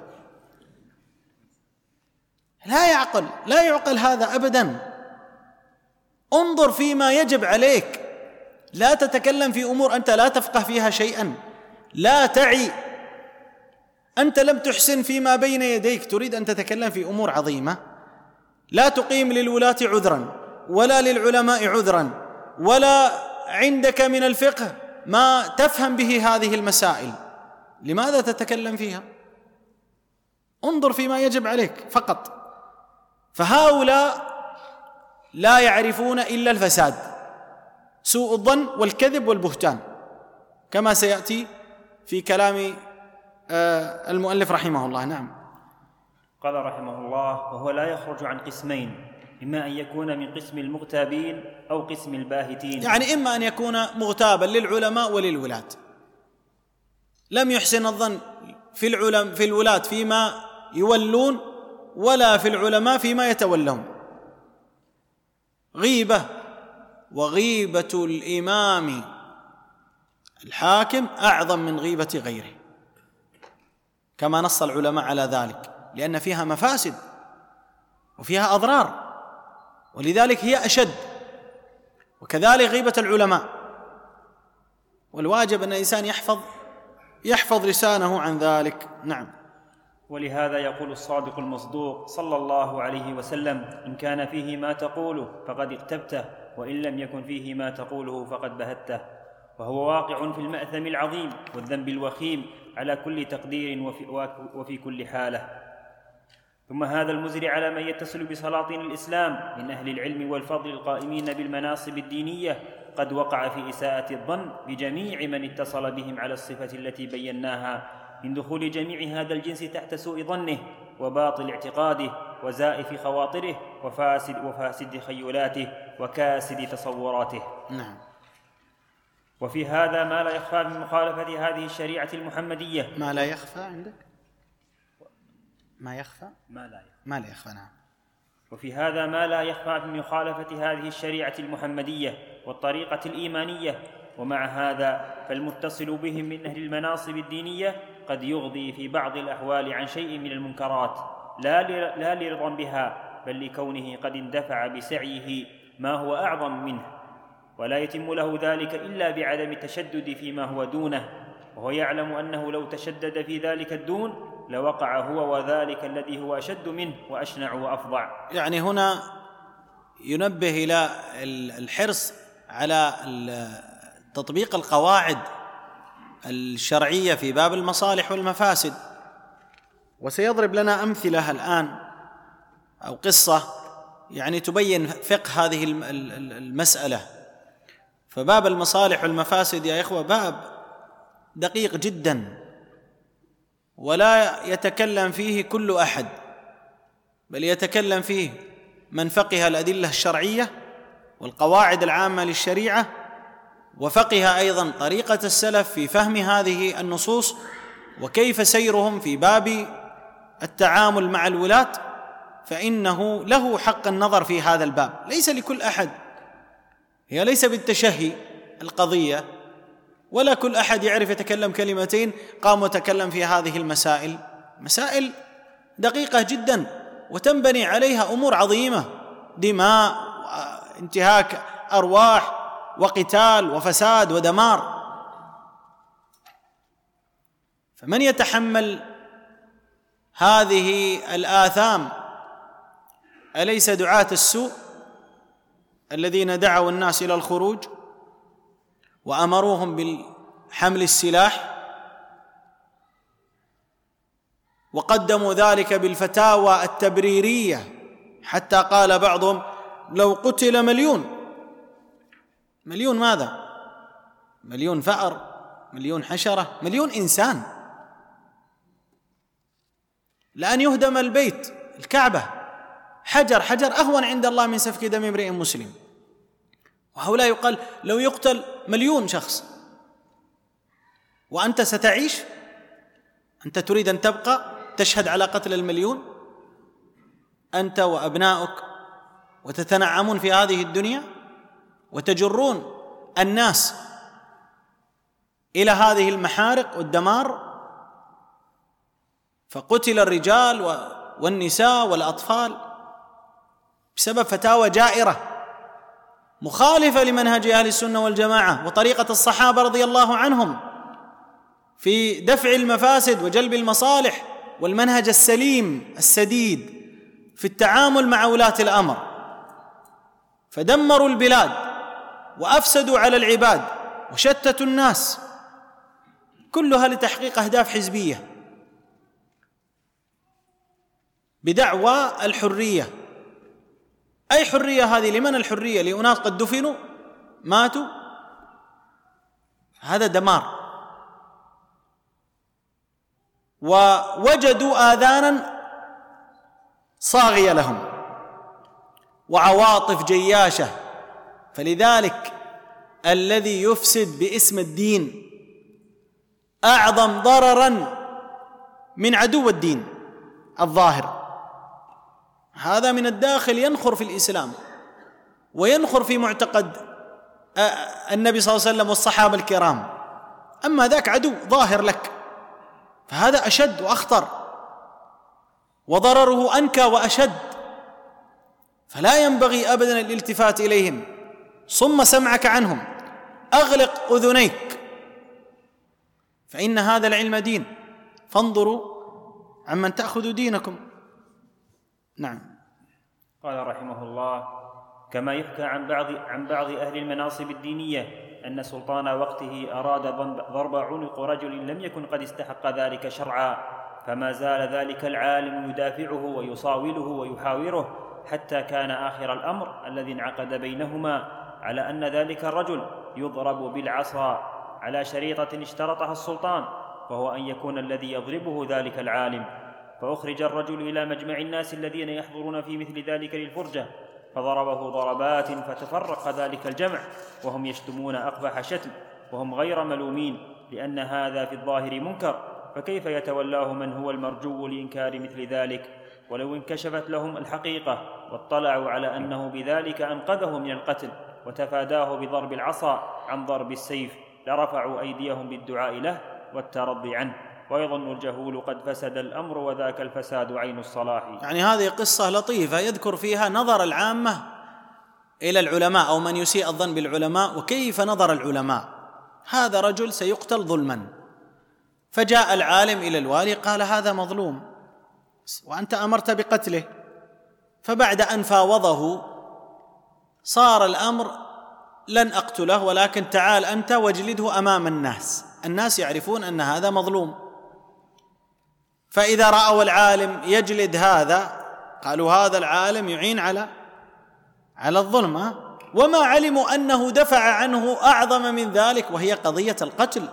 [SPEAKER 2] لا يعقل هذا أبدا. انظر فيما يجب عليك، لا تتكلم في أمور أنت لا تفقه فيها شيئا، لا تعي، أنت لم تحسن فيما بين يديك، تريد أن تتكلم في أمور عظيمة. لا تقيم للولاة عذرا ولا للعلماء عذرا، ولا عندك من الفقه ما تفهم به هذه المسائل، لماذا تتكلم فيها؟ انظر فيما يجب عليك فقط. فهؤلاء لا يعرفون إلا الفساد، سوء الظن والكذب والبهتان، كما سيأتي في كلام المؤلف رحمه الله. نعم.
[SPEAKER 3] قال رحمه الله: وهو لا يخرج عن قسمين، إما أن يكون من قسم المغتابين أو قسم الباهتين.
[SPEAKER 2] يعني إما أن يكون مغتابا للعلماء وللولاة، لم يحسن الظن في الولاة فيما يولون ولا في العلماء فيما يتولون. غيبة، وغيبة الإمام الحاكم أعظم من غيبة غيره، كما نص العلماء على ذلك، لأن فيها مفاسد وفيها أضرار، ولذلك هي أشد. وكذلك غيبة العلماء، والواجب أن الإنسان يحفظ لسانه عن ذلك. نعم.
[SPEAKER 3] ولهذا يقول الصادق المصدوق صلى الله عليه وسلم: إن كان فيه ما تقوله فقد اغتبته، وإن لم يكن فيه ما تقوله فقد بهته. وهو واقع في المأثم العظيم والذنب الوخيم على كل تقدير وفي كل حالة. ثم هذا المزري على من يتصل بسلاطين الإسلام من أهل العلم والفضل القائمين بالمناصب الدينية قد وقع في إساءة الظن بجميع من اتصل بهم على الصفة التي بيناها من دخول جميع هذا الجنس تحت سوء ظنه وباطل اعتقاده وزائف خواطره وفاسد خيولاته وكاسد تصوراته.
[SPEAKER 2] نعم.
[SPEAKER 3] وفي هذا ما لا يخفى من مخالفة هذه الشريعة المحمدية.
[SPEAKER 2] ما لا يخفى عندك؟ ما يخفى؟
[SPEAKER 3] ما لا يخفى.
[SPEAKER 2] نعم.
[SPEAKER 3] وفي هذا ما لا يخفى من مخالفة هذه الشريعة المحمدية والطريقة الإيمانية. ومع هذا فالمتصل بهم من أهل المناصب الدينية قد يغضي في بعض الأحوال عن شيء من المنكرات، لا لرضا بها، بل لكونه قد اندفع بسعيه ما هو أعظم منه، ولا يتم له ذلك إلا بعدم التشدد فيما هو دونه، وهو يعلم أنه لو تشدد في ذلك الدون لوقع هو وذلك الذي هو أشد منه وأشنع وأفظع.
[SPEAKER 2] يعني هنا ينبه إلى الحرص على تطبيق القواعد الشرعية في باب المصالح والمفاسد، وسيضرب لنا أمثلة الآن أو قصة يعني تبين فقه هذه المسألة. فباب المصالح والمفاسد يا إخوة باب دقيق جدا، ولا يتكلم فيه كل أحد، بل يتكلم فيه من فقه الأدلة الشرعية والقواعد العامة للشريعة، وفقه أيضا طريقة السلف في فهم هذه النصوص وكيف سيرهم في باب التعامل مع الولاة، فإنه له حق النظر في هذا الباب، ليس لكل أحد. هي ليس بالتشهي القضية، ولا كل أحد يعرف يتكلم كلمتين قام وتكلم في هذه المسائل. مسائل دقيقة جدا وتنبني عليها أمور عظيمة، دماء وانتهاك أرواح وقتال وفساد ودمار. فمن يتحمل هذه الآثام أليس دعاة السوء الذين دعوا الناس إلى الخروج وأمروهم بالحمل السلاح، وقدموا ذلك بالفتاوى التبريرية، حتى قال بعضهم لو قتل مليون ماذا؟ مليون فأر، مليون حشرة، مليون إنسان، لأن يهدم البيت الكعبة حجر أهون عند الله من سفك دم امرئ مسلم. وهؤلاء يقال لو يقتل مليون شخص وأنت ستعيش، أنت تريد أن تبقى تشهد على قتل المليون أنت وأبناؤك، وتتنعمون في هذه الدنيا وتجرون الناس إلى هذه المحارق والدمار. فقتل الرجال والنساء والأطفال بسبب فتاوى جائرة مخالفة لمنهج أهل السنة والجماعة وطريقة الصحابة رضي الله عنهم في دفع المفاسد وجلب المصالح، والمنهج السليم السديد في التعامل مع ولاة الأمر. فدمروا البلاد وأفسدوا على العباد وشتتوا الناس، كلها لتحقيق أهداف حزبية بدعوى الحرية. أي حرية هذه؟ لمن الحرية؟ لأناس قد دفنوا ماتوا؟ هذا دمار. ووجدوا آذانا صاغية لهم وعواطف جياشة. فلذلك الذي يفسد باسم الدين أعظم ضررا من عدو الدين الظاهر. هذا من الداخل ينخر في الإسلام وينخر في معتقد النبي صلى الله عليه وسلم والصحابة الكرام، أما ذاك عدو ظاهر لك، فهذا أشد وأخطر وضرره أنكى وأشد. فلا ينبغي أبدا الالتفات إليهم. صم سمعك عنهم، أغلق أذنيك، فإن هذا العلم دين، فانظروا عمن تأخذ دينكم. نعم.
[SPEAKER 3] قال رحمه الله: كما يحكى عن بعض أهل المناصب الدينية أن سلطان وقته أراد ضرب عنق رجل لم يكن قد استحق ذلك شرعا، فما زال ذلك العالم يدافعه ويصاوله ويحاوره، حتى كان آخر الأمر الذي انعقد بينهما على أن ذلك الرجل يضرب بالعصا على شريطة اشترطها السلطان، وهو أن يكون الذي يضربه ذلك العالم. فأخرج الرجل إلى مجمع الناس الذين يحضرون في مثل ذلك للفرجة، فضربه ضربات فتفرق ذلك الجمع وهم يشتمون أقبح شتم وهم غير ملومين، لأن هذا في الظاهر منكر، فكيف يتولاه من هو المرجو لإنكار مثل ذلك؟ ولو انكشفت لهم الحقيقة واطلعوا على أنه بذلك أنقذه من القتل وتفاداه بضرب العصا عن ضرب السيف لرفعوا أيديهم بالدعاء له والترضي عنه، ويظن الجهول قد فسد الأمر وذاك الفساد عين الصلاح.
[SPEAKER 2] يعني هذه قصة لطيفة يذكر فيها نظر العامة إلى العلماء أو من يسيء الظن بالعلماء، وكيف نظر العلماء. هذا رجل سيقتل ظلما فجاء العالم إلى الوالي قال هذا مظلوم وأنت أمرت بقتله، فبعد أن فاوضه صار الأمر لن أقتله ولكن تعال أنت واجلده أمام الناس يعرفون أن هذا مظلوم. فإذا رأوا العالم يجلد هذا قالوا هذا العالم يعين على الظلم، وما علموا أنه دفع عنه أعظم من ذلك وهي قضية القتل.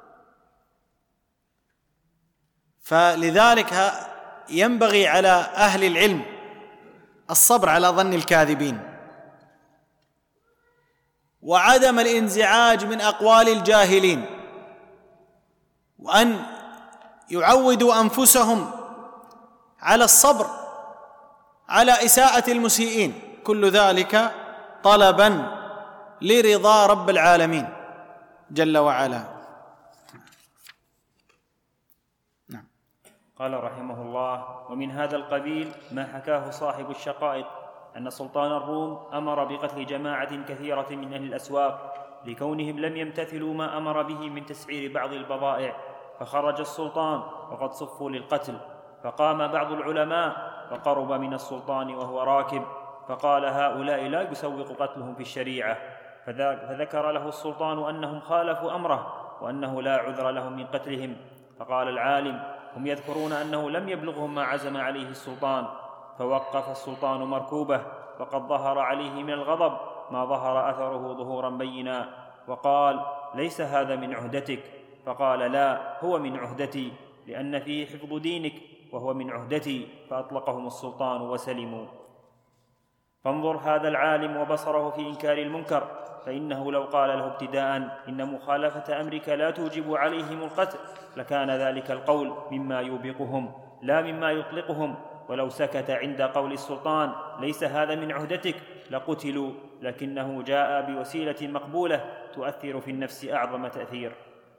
[SPEAKER 2] فلذلك ينبغي على أهل العلم الصبر على ظن الكاذبين، وعدم الانزعاج من أقوال الجاهلين، وأن يعودوا أنفسهم على الصبر على إساءة المسيئين، كل ذلك طلبا لرضا رب العالمين جل وعلا.
[SPEAKER 3] نعم. قال رحمه الله: ومن هذا القبيل ما حكاه صاحب الشقائق أن سلطان الروم أمر بقتل جماعة كثيرة من أهل الأسواق لكونهم لم يمتثلوا ما أمر به من تسعير بعض البضائع، فخرج السلطان وقد صفوا للقتل، فقام بعض العلماء فقرب من السلطان وهو راكب فقال: هؤلاء لا يسوق قتلهم في الشريعة. فذكر له السلطان أنهم خالفوا أمره وأنه لا عذر لهم من قتلهم. فقال العالم: هم يذكرون أنه لم يبلغهم ما عزم عليه السلطان. فوقف السلطان مركوبه وقد ظهر عليه من الغضب ما ظهر أثره ظهورا بينا، وقال: ليس هذا من عهدتك. فقال: لا، هو من عهدتي، لأن فيه حفظ دينك وهو من عهدتي. فأطلقهم السلطان وسلموا. فانظر هذا العالم وبصره في إنكار المنكر، فإنه لو قال له ابتداء إن مخالفة أمرك لا توجب عليهم القتل لكان ذلك القول مما يوبقهم لا مما يطلقهم، ولو سكت عند قول السلطان ليس هذا من عهدتك لقتلوا، لكنه جاء بوسيلة مقبولة تؤثر في النفس أعظم تأثير.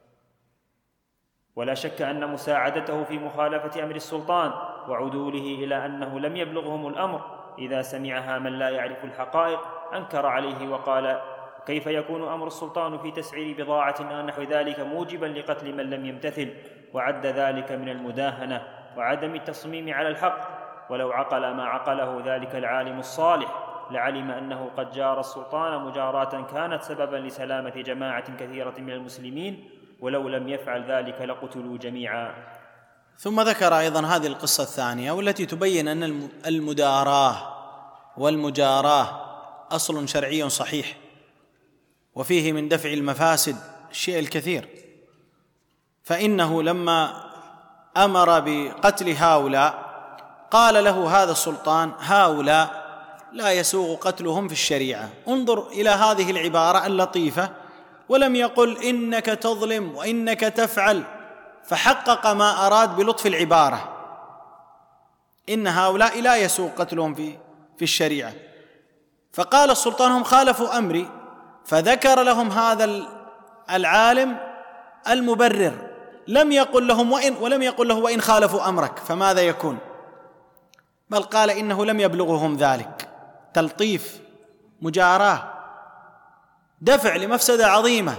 [SPEAKER 3] ولا شك أن مساعدته في مخالفة أمر السلطان وعدوله إلى أنه لم يبلغهم الأمر إذا سمعها من لا يعرف الحقائق أنكر عليه وقال: كيف يكون أمر السلطان في تسعير بضاعة أو نحو ذلك موجبا لقتل من لم يمتثل؟ وعد ذلك من المداهنة وعدم التصميم على الحق. ولو عقل ما عقله ذلك العالم الصالح لعلم أنه قد جار السلطان مجاراة كانت سببا لسلامة جماعة كثيرة من المسلمين، ولو لم يفعل ذلك لقتلوا جميعا.
[SPEAKER 2] ثم ذكر أيضا هذه القصة الثانية والتي تبين أن المداراة والمجاراة أصل شرعي صحيح، وفيه من دفع المفاسد الشيء الكثير. فإنه لما أمر بقتل هؤلاء قال له هذا السلطان: هؤلاء لا يسوغ قتلهم في الشريعة. انظر إلى هذه العبارة اللطيفة، ولم يقل إنك تظلم وإنك تفعل، فحقق ما أراد بلطف العبارة، إن هؤلاء لا يسوغ قتلهم في الشريعة. فقال السلطان: هم خالفوا أمري، فذكر لهم هذا العالم المبرر، لم يقل لهم ولم يقل له وإن خالفوا أمرك فماذا يكون، بل قال إنه لم يبلغهم ذلك. تلطيف، مجاراة، دفع لمفسدة عظيمة.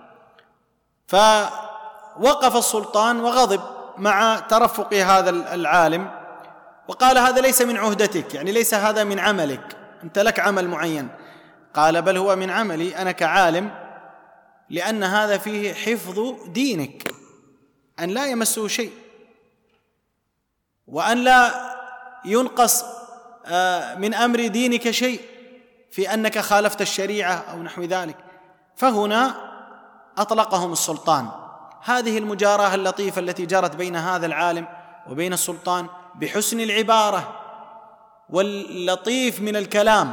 [SPEAKER 2] فوقف السلطان وغضب مع ترفق هذا العالم وقال: هذا ليس من عهدتك، يعني ليس هذا من عملك، أنت لك عمل معين. قال: بل هو من عملي أنا كعالم، لأن هذا فيه حفظ دينك، أن لا يمسه شيء، وأن لا ينقص من أمر دينك شيء في أنك خالفت الشريعة أو نحو ذلك. فهنا أطلقهم السلطان. هذه المجاراة اللطيفة التي جرت بين هذا العالم وبين السلطان بحسن العبارة واللطيف من الكلام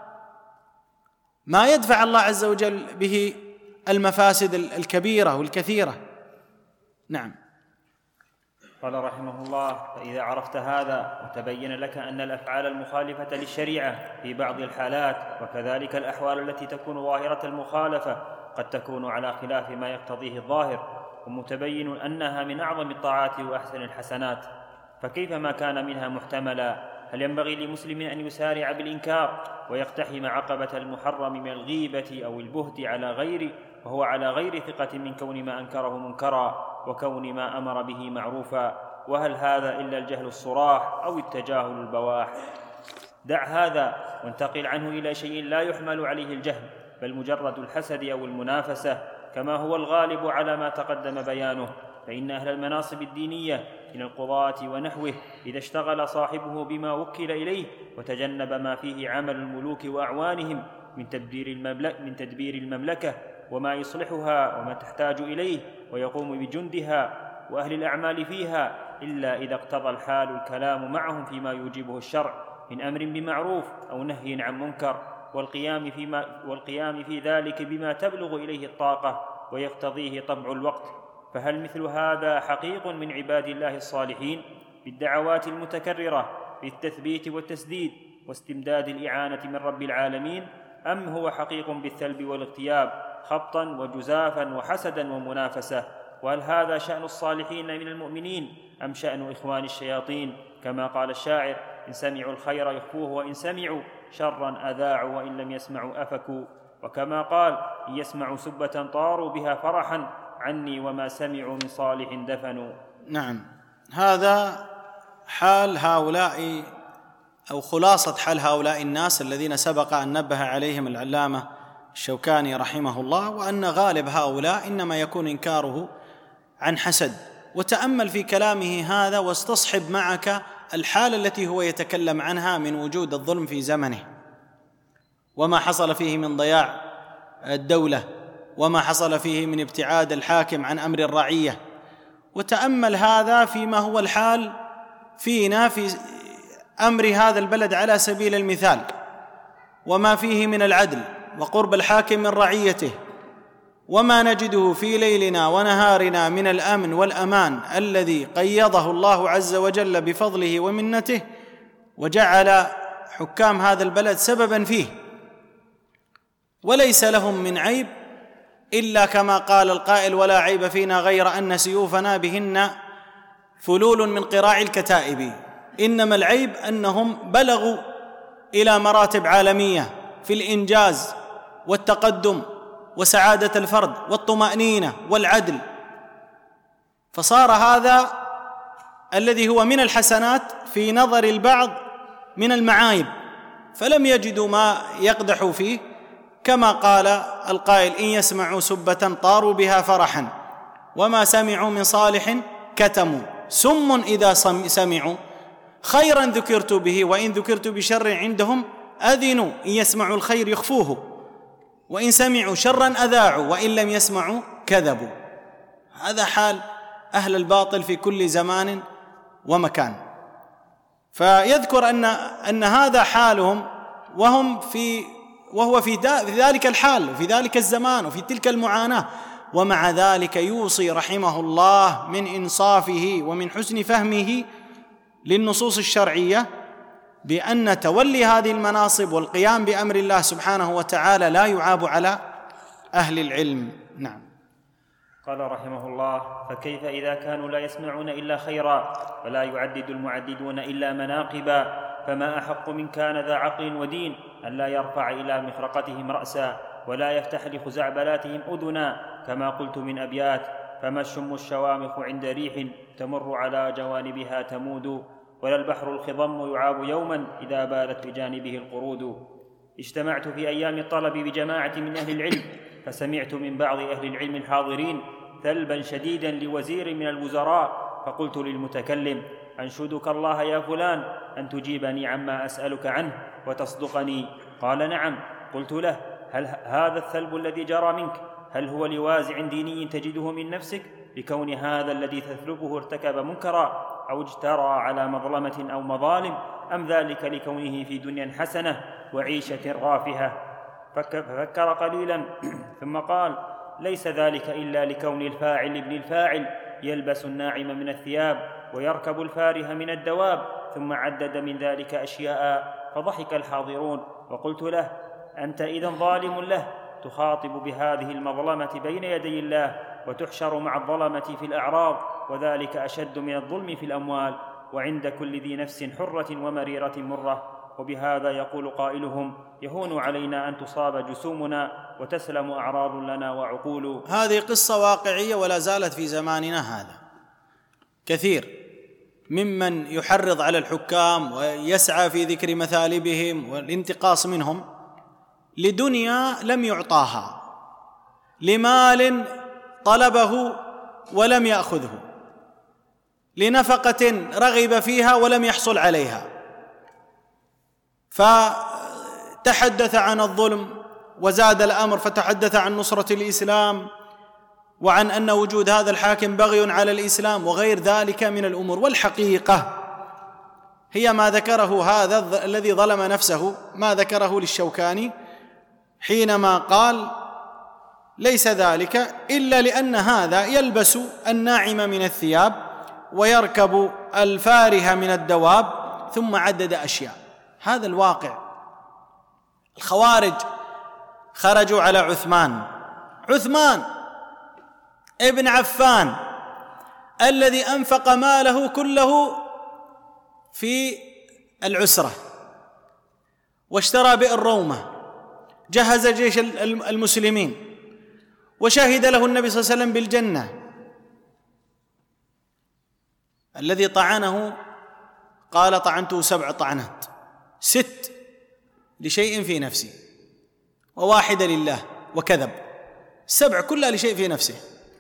[SPEAKER 2] ما يدفع الله عز وجل به المفاسد الكبيرة والكثيرة. نعم.
[SPEAKER 3] قال رحمه الله: فإذا عرفت هذا وتبين لك أن الأفعال المخالفة للشريعة في بعض الحالات وكذلك الأحوال التي تكون ظاهرة المخالفة قد تكون على خلاف ما يقتضيه الظاهر، ومتبين أنها من أعظم الطاعات وأحسن الحسنات، فكيف ما كان منها محتملا؟ هل ينبغي لمسلم أن يسارع بالإنكار ويقتحم عقبة المحرم من الغيبة أو البهت وهو على غير ثقة من كون ما أنكره منكرا، وكون ما أمر به معروفا، وهل هذا إلا الجهل الصراح أو التجاهل البواح؟ دع هذا وانتقل عنه إلى شيء لا يحمل عليه الجهل، بل مجرد الحسد أو المنافسة، كما هو الغالب على ما تقدم بيانه. فإن أهل المناصب الدينية من القضاة ونحوه إذا اشتغل صاحبه بما وكل إليه وتجنب ما فيه عمل الملوك وأعوانهم من تدبير المملكة وما يصلحها وما تحتاج إليه، ويقوم بجندها وأهل الأعمال فيها، إلا إذا اقتضى الحال الكلام معهم فيما يوجبه الشرع من أمر بمعروف أو نهي عن منكر، والقيام في ذلك بما تبلغ إليه الطاقة ويقتضيه طبع الوقت. فهل مثل هذا حقيق من عباد الله الصالحين بالدعوات المتكررة بالتثبيت والتسديد واستمداد الإعانة من رب العالمين، أم هو حقيق بالثلب والاغتياب خبطا وجزافا وحسدا ومنافسة؟ وهل هذا شأن الصالحين من المؤمنين أم شأن إخوان الشياطين؟ كما قال الشاعر: إن سمعوا الخير يخفوه، وإن سمعوا شرا أذاعوا، وإن لم يسمعوا أفكوا. وكما قال: إن يسمعوا سبة طاروا بها فرحا عني، وما سمعوا من صالح دفنوا.
[SPEAKER 2] نعم، هذا حال هؤلاء أو خلاصة حال هؤلاء الناس الذين سبق أن نبه عليهم العلامة الشوكاني رحمه الله، وأن غالب هؤلاء إنما يكون إنكاره عن حسد. وتأمل في كلامه هذا واستصحب معك الحالة التي هو يتكلم عنها من وجود الظلم في زمنه، وما حصل فيه من ضياع الدولة، وما حصل فيه من ابتعاد الحاكم عن أمر الرعية. وتأمل هذا فيما هو الحال فينا في أمر هذا البلد على سبيل المثال، وما فيه من العدل وقرب الحاكم من رعيته، وما نجده في ليلنا ونهارنا من الأمن والأمان الذي قيضه الله عز وجل بفضله ومنته، وجعل حكام هذا البلد سببا فيه، وليس لهم من عيب إلا كما قال القائل: ولا عيب فينا غير أن سيوفنا بهن فلول من قراع الكتائب. إنما العيب أنهم بلغوا إلى مراتب عالمية في الإنجاز والتقدم وسعادة الفرد والطمأنينة والعدل، فصار هذا الذي هو من الحسنات في نظر البعض من المعايب، فلم يجدوا ما يقدحوا فيه، كما قال القائل: إن يسمعوا سبة طاروا بها فرحا، وما سمعوا من صالح كتموا، سم إذا سمعوا خيرا ذكرت به، وإن ذكرت بشر عندهم أذنوا، إن يسمعوا الخير يخفوه، وإن سمعوا شرا أذاعوا، وإن لم يسمعوا كذبوا. هذا حال أهل الباطل في كل زمان ومكان. فيذكر أن هذا حالهم وهو في ذلك الحال وفي ذلك الزمان وفي تلك المعاناة، ومع ذلك يوصي رحمه الله من إنصافه ومن حسن فهمه للنصوص الشرعية بأن تولي هذه المناصب والقيام بأمر الله سبحانه وتعالى لا يعاب على أهل العلم. نعم.
[SPEAKER 3] قال رحمه الله: فكيف إذا كانوا لا يسمعون إلا خيرا، ولا يعدد المعددون إلا مناقبا؟ فما أحق من كان ذا عقل ودين أن لا يرفع إلى مخرقتهم رأسا، ولا يفتح لخزعبلاتهم أذنا، كما قلت من أبيات: فما الشم الشوامخ عند ريح تمر على جوانبها تمود، ولا البحر الخضم يعاب يوما إذا بالت بجانبه القرود. اجتمعت في أيام الطلب بجماعة من أهل العلم، فسمعت من بعض أهل العلم الحاضرين ثلبا شديدا لوزير من الوزراء، فقلت للمتكلم: أنشدك الله يا فلان أن تجيبني عما أسألك عنه وتصدقني. قال: نعم. قلت له: هل هذا الثلب الذي جرى منك هل هو لوازع ديني تجده من نفسك، لكون هذا الذي تثلبه ارتكب منكرا أو اجترى على مظلمة أو مظالم، أم ذلك لكونه في دنيا حسنة وعيشة رافهة؟ ففكر قليلا ثم قال: ليس ذلك إلا لكون الفاعل ابن الفاعل يلبس الناعم من الثياب ويركب الفارهة من الدواب، ثم عدد من ذلك أشياء، فضحك الحاضرون. وقلت له: أنت إذن ظالم له، تخاطب بهذه المظلمة بين يدي الله، وتحشر مع الظلمة في الأعراض، وذلك أشد من الظلم في الأموال، وعند كل ذي نفس حرة ومريرة مرة. وبهذا يقول قائلهم: يهون علينا أن تصاب جسومنا وتسلم أعراض لنا وعقول.
[SPEAKER 2] هذه قصة واقعية ولا زالت في زماننا هذا. كثير ممن يحرض على الحكام ويسعى في ذكر مثالبهم والانتقاص منهم لدنيا لم يعطاها، لمال طلبه ولم يأخذه، لنفقة رغب فيها ولم يحصل عليها، فتحدث عن الظلم وزاد الأمر فتحدث عن نصرة الإسلام وعن أن وجود هذا الحاكم بغي على الإسلام وغير ذلك من الأمور. والحقيقة هي ما ذكره هذا الذي ظلم نفسه، ما ذكره للشوكاني حينما قال: ليس ذلك إلا لأن هذا يلبس الناعم من الثياب ويركب الفارهة من الدواب، ثم عدد أشياء. هذا الواقع. الخوارج خرجوا على عثمان ابن عفان الذي أنفق ماله كله في العسرة واشترى بئر رومة، جهز جيش المسلمين، وشهد له النبي صلى الله عليه وسلم بالجنة. الذي طعنه قال: طعنته 7 طعنات، 6 لشيء في نفسه وواحدة لله، وكذب. 7 كلها لشيء في نفسه.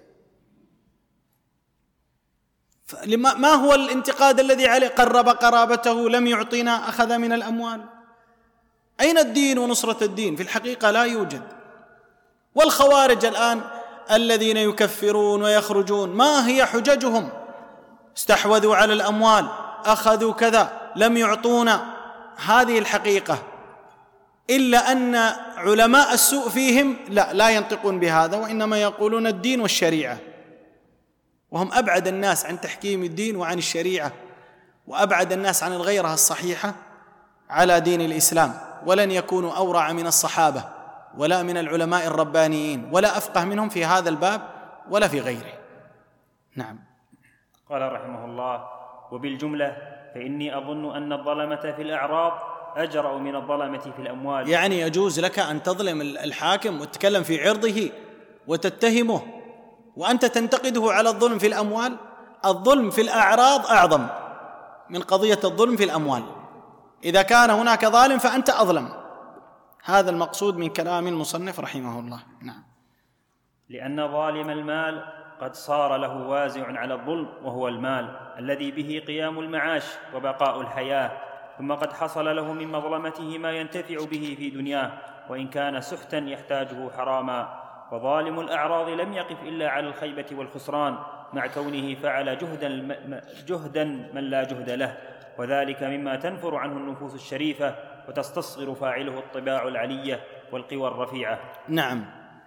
[SPEAKER 2] ما هو الانتقاد الذي عليه؟ قرب قرابته، لم يعطينا، أخذ من الأموال. أين الدين ونصرة الدين؟ في الحقيقة لا يوجد. والخوارج الآن الذين يكفرون ويخرجون، ما هي حججهم؟ استحوذوا على الأموال، أخذوا كذا، لم يعطونا. هذه الحقيقة. إلا أن علماء السوء فيهم لا ينطقون بهذا، وإنما يقولون الدين والشريعة، وهم أبعد الناس عن تحكيم الدين وعن الشريعة، وأبعد الناس عن الغيرة الصحيحة على دين الإسلام. ولن يكونوا أورع من الصحابة ولا من العلماء الربانيين، ولا أفقه منهم في هذا الباب ولا في غيره. نعم.
[SPEAKER 3] قال رحمه الله: وبالجملة فإني أظن أن الظلمة في الأعراض أجرأ من الظلمة في الأموال.
[SPEAKER 2] يعني يجوز لك أن تظلم الحاكم وتتكلم في عرضه وتتهمه وأنت تنتقده على الظلم في الأموال؟ الظلم في الأعراض أعظم من قضية الظلم في الأموال. إذا كان هناك ظالم فأنت أظلم. هذا المقصود من كلام المصنف رحمه الله. نعم.
[SPEAKER 3] لأن ظالم المال قد صار له وازع على الظلم، وهو المال الذي به قيام المعاش وبقاء الحياة، ثم قد حصل له من مظلمته ما ينتفع به في دنياه، وإن كان سحتا يحتاجه حراما. وظالم الأعراض لم يقف إلا على الخيبة والخسران، مع كونه فعل جهدا من لا جهد له، وذلك مما تنفر عنه النفوس الشريفة وتستصغر فاعله الطباع العلية والقوى الرفيعة.
[SPEAKER 2] نعم.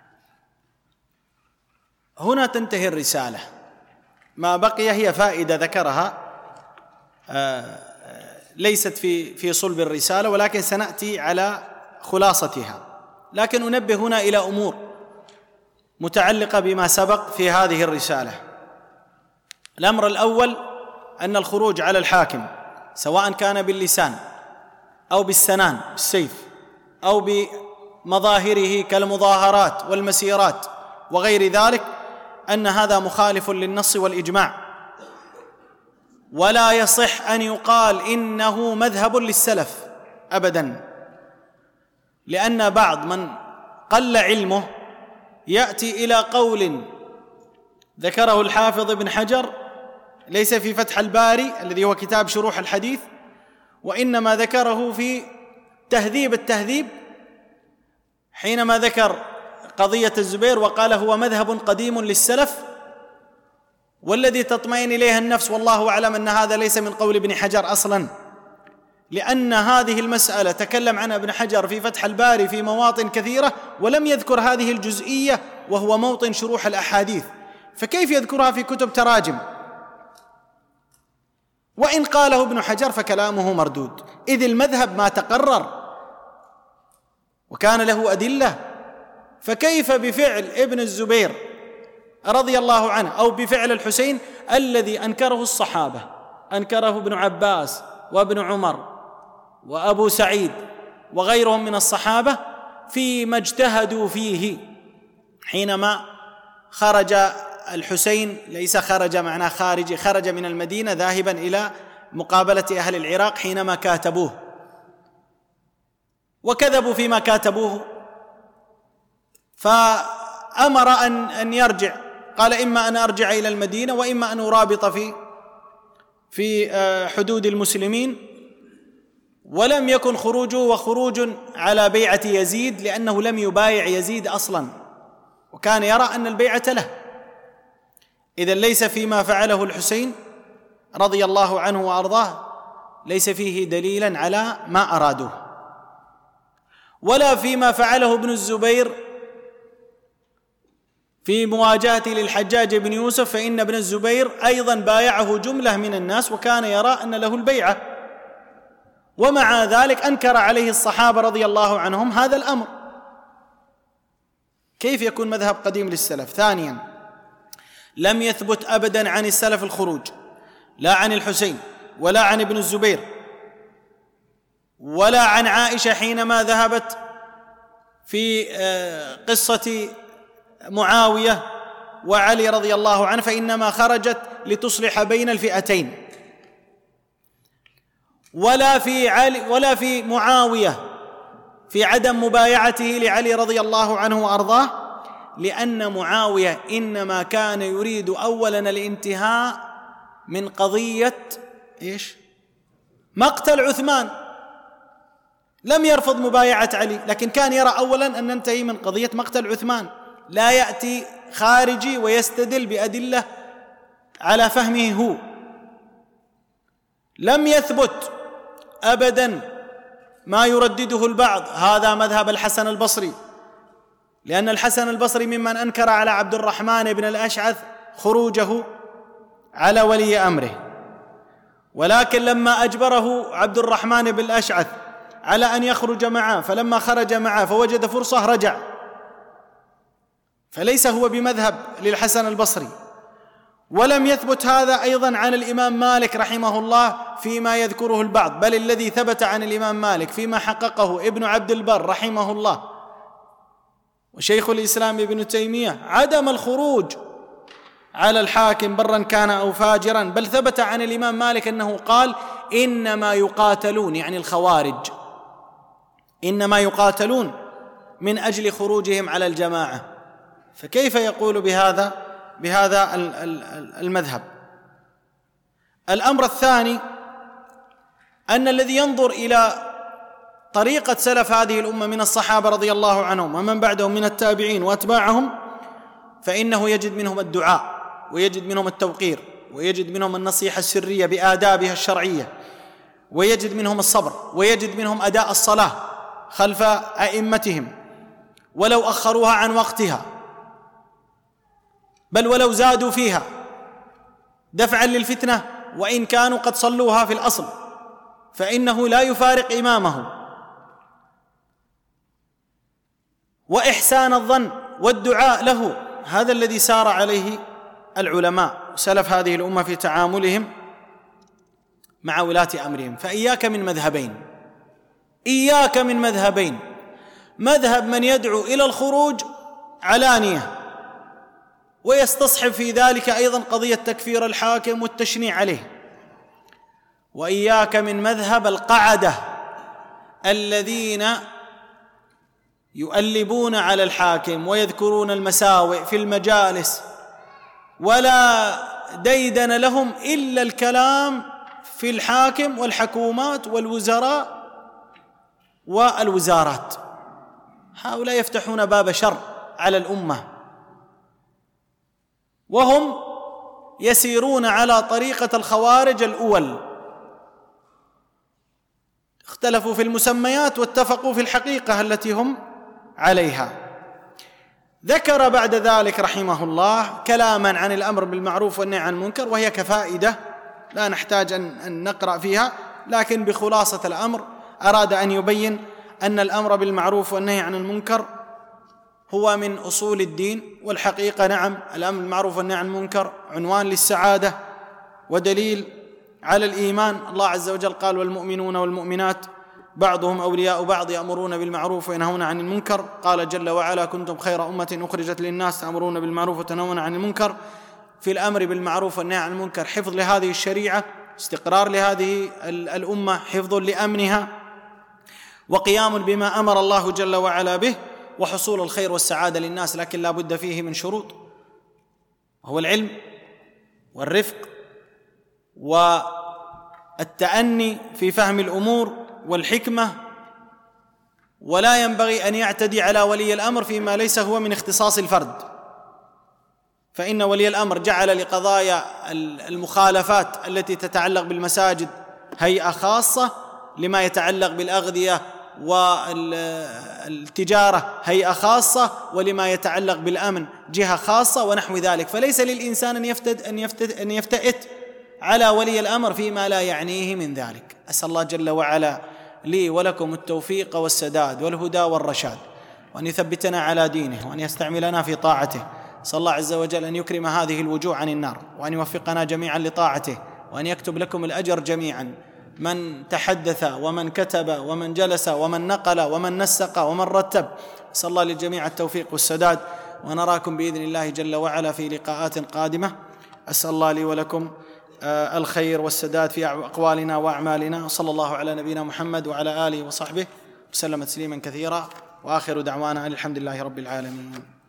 [SPEAKER 2] هنا تنتهي الرسالة. ما بقي هي فائدة ذكرها ليست في صلب الرسالة، ولكن سنأتي على خلاصتها. لكن أنبه هنا إلى أمور متعلقة بما سبق في هذه الرسالة. الأمر الأول أن الخروج على الحاكم سواء كان باللسان أو بالسنان بالسيف أو بمظاهره كالمظاهرات والمسيرات وغير ذلك، أن هذا مخالف للنص والإجماع، ولا يصح أن يقال إنه مذهب للسلف أبداً، لأن بعض من قل علمه يأتي إلى قول ذكره الحافظ ابن حجر ليس في فتح الباري الذي هو كتاب شروح الحديث، وإنما ذكره في تهذيب التهذيب حينما ذكر قضية الزبير وقال هو مذهب قديم للسلف والذي تطمئن إليه النفس، والله أعلم أن هذا ليس من قول ابن حجر أصلاً، لأن هذه المسألة تكلم عنها ابن حجر في فتح الباري في مواطن كثيرة ولم يذكر هذه الجزئية وهو موطن شروح الأحاديث، فكيف يذكرها في كتب تراجم؟ وإن قاله ابن حجر فكلامه مردود، إذ المذهب ما تقرر وكان له أدلة، فكيف بفعل ابن الزبير رضي الله عنه أو بفعل الحسين الذي أنكره الصحابة، أنكره ابن عباس وابن عمر وأبو سعيد وغيرهم من الصحابة فيما اجتهدوا فيه حينما خرج الحسين، ليس خرج معناه خارج، خرج من المدينة ذاهبا إلى مقابلة أهل العراق حينما كاتبوه، وكذبوا فيما كاتبوه، فأمر أن يرجع، قال إما أن أرجع إلى المدينة وإما أن أرابط في حدود المسلمين. ولم يكن خروجه وخروج على بيعة يزيد، لأنه لم يبايع يزيد أصلا، وكان يرى أن البيعة له. إذن ليس فيما فعله الحسين رضي الله عنه وأرضاه ليس فيه دليلا على ما أرادوه، ولا فيما فعله ابن الزبير في مواجهة للحجاج بن يوسف، فإن ابن الزبير أيضا بايعه جملة من الناس وكان يرى أن له البيعة، ومع ذلك أنكر عليه الصحابة رضي الله عنهم هذا الأمر. كيف يكون مذهب قديم للسلف؟ ثانيا، لم يثبت أبدا عن السلف الخروج، لا عن الحسين ولا عن ابن الزبير ولا عن عائشة حينما ذهبت في قصة معاوية وعلي رضي الله عنه، فإنما خرجت لتصلح بين الفئتين، ولا في معاوية في عدم مبايعته لعلي رضي الله عنه وأرضاه، لأن معاوية إنما كان يريد أولا الانتهاء من قضية مقتل عثمان، لم يرفض مبايعة علي، لكن كان يرى أولا أن ننتهي من قضية مقتل عثمان، لا يأتي خارجي ويستدل بأدلة على فهمه هو. لم يثبت أبدا ما يردده البعض، هذا مذهب الحسن البصري، لأن الحسن البصري ممن أنكر على عبد الرحمن بن الأشعث خروجه على ولي أمره، ولكن لما أجبره عبد الرحمن بن الأشعث على أن يخرج معه، فلما خرج معه فوجد فرصة رجع، فليس هو بمذهب للحسن البصري. ولم يثبت هذا أيضا عن الإمام مالك رحمه الله فيما يذكره البعض، بل الذي ثبت عن الإمام مالك فيما حققه ابن عبد البر رحمه الله وشيخ الإسلام ابن تيمية عدم الخروج على الحاكم برا كان أو فاجرا، بل ثبت عن الإمام مالك أنه قال إنما يقاتلون، يعني الخوارج إنما يقاتلون من أجل خروجهم على الجماعة، فكيف يقول بهذا المذهب؟ الأمر الثاني أن الذي ينظر إلى طريقة سلف هذه الأمة من الصحابة رضي الله عنهم ومن بعدهم من التابعين وأتباعهم، فإنه يجد منهم الدعاء، ويجد منهم التوقير، ويجد منهم النصيحة السرية بآدابها الشرعية، ويجد منهم الصبر، ويجد منهم أداء الصلاة خلف أئمتهم ولو أخروها عن وقتها، بل ولو زادوا فيها دفعا للفتنة، وإن كانوا قد صلوها في الأصل فإنه لا يفارق إمامه، وإحسان الظن والدعاء له. هذا الذي سار عليه العلماء سلف هذه الأمة في تعاملهم مع ولاة أمرهم. فإياك من مذهبين، إياك من مذهبين: مذهب من يدعو إلى الخروج علانية ويستصحب في ذلك أيضا قضية تكفير الحاكم والتشنيع عليه، وإياك من مذهب القعدة الذين يؤلبون على الحاكم ويذكرون المساوئ في المجالس، ولا ديدن لهم إلا الكلام في الحاكم والحكومات والوزراء والوزارات. هؤلاء يفتحون باب شر على الأمة، وهم يسيرون على طريقة الخوارج الأول، اختلفوا في المسميات واتفقوا في الحقيقة التي هم عليها. ذكر بعد ذلك رحمه الله كلاما عن الأمر بالمعروف والنهي عن المنكر، وهي كفائدة لا نحتاج أن نقرأ فيها، لكن بخلاصة الأمر أراد أن يبين أن الأمر بالمعروف والنهي عن المنكر هو من أصول الدين، والحقيقة نعم، الأمر بالمعروف والنهي عن المنكر عنوان للسعادة ودليل على الإيمان. الله عز وجل قال: والمؤمنون والمؤمنات بعضهم أولياء بعض يأمرون بالمعروف وينهون عن المنكر. قال جل وعلا: كنتم خير أمة أخرجت للناس تأمرون بالمعروف وتنهون عن المنكر. في الأمر بالمعروف والنهي عن المنكر حفظ لهذه الشريعة، استقرار لهذه الأمة، حفظ لأمنها، وقيام بما أمر الله جل وعلا به، وحصول الخير والسعادة للناس، لكن لا بد فيه من شروط، وهو العلم والرفق والتأني في فهم الأمور والحكمة. ولا ينبغي أن يعتدي على ولي الأمر فيما ليس هو من اختصاص الفرد، فإن ولي الأمر جعل لقضايا المخالفات التي تتعلق بالمساجد هيئة خاصة، لما يتعلق بالأغذية والتجارة هيئة خاصة، ولما يتعلق بالأمن جهة خاصة، ونحو ذلك. فليس للإنسان أن يفتئت على ولي الأمر فيما لا يعنيه من ذلك. أسأل الله جل وعلا لي ولكم التوفيق والسداد والهدى والرشاد، وأن يثبتنا على دينه، وأن يستعملنا في طاعته. صلى الله عز وجل أن يكرم هذه الوجوه عن النار، وأن يوفقنا جميعا لطاعته، وأن يكتب لكم الأجر جميعا، من تحدث ومن كتب ومن جلس ومن نقل ومن نسق ومن رتب. صلى الله للجميع التوفيق والسداد، ونراكم بإذن الله جل وعلا في لقاءات قادمة. أسأل الله لي ولكم الخير والسداد في أقوالنا وأعمالنا. صلى الله على نبينا محمد وعلى آله وصحبه وسلم تسليما كثيرا، وآخر دعوانا الحمد لله رب العالمين.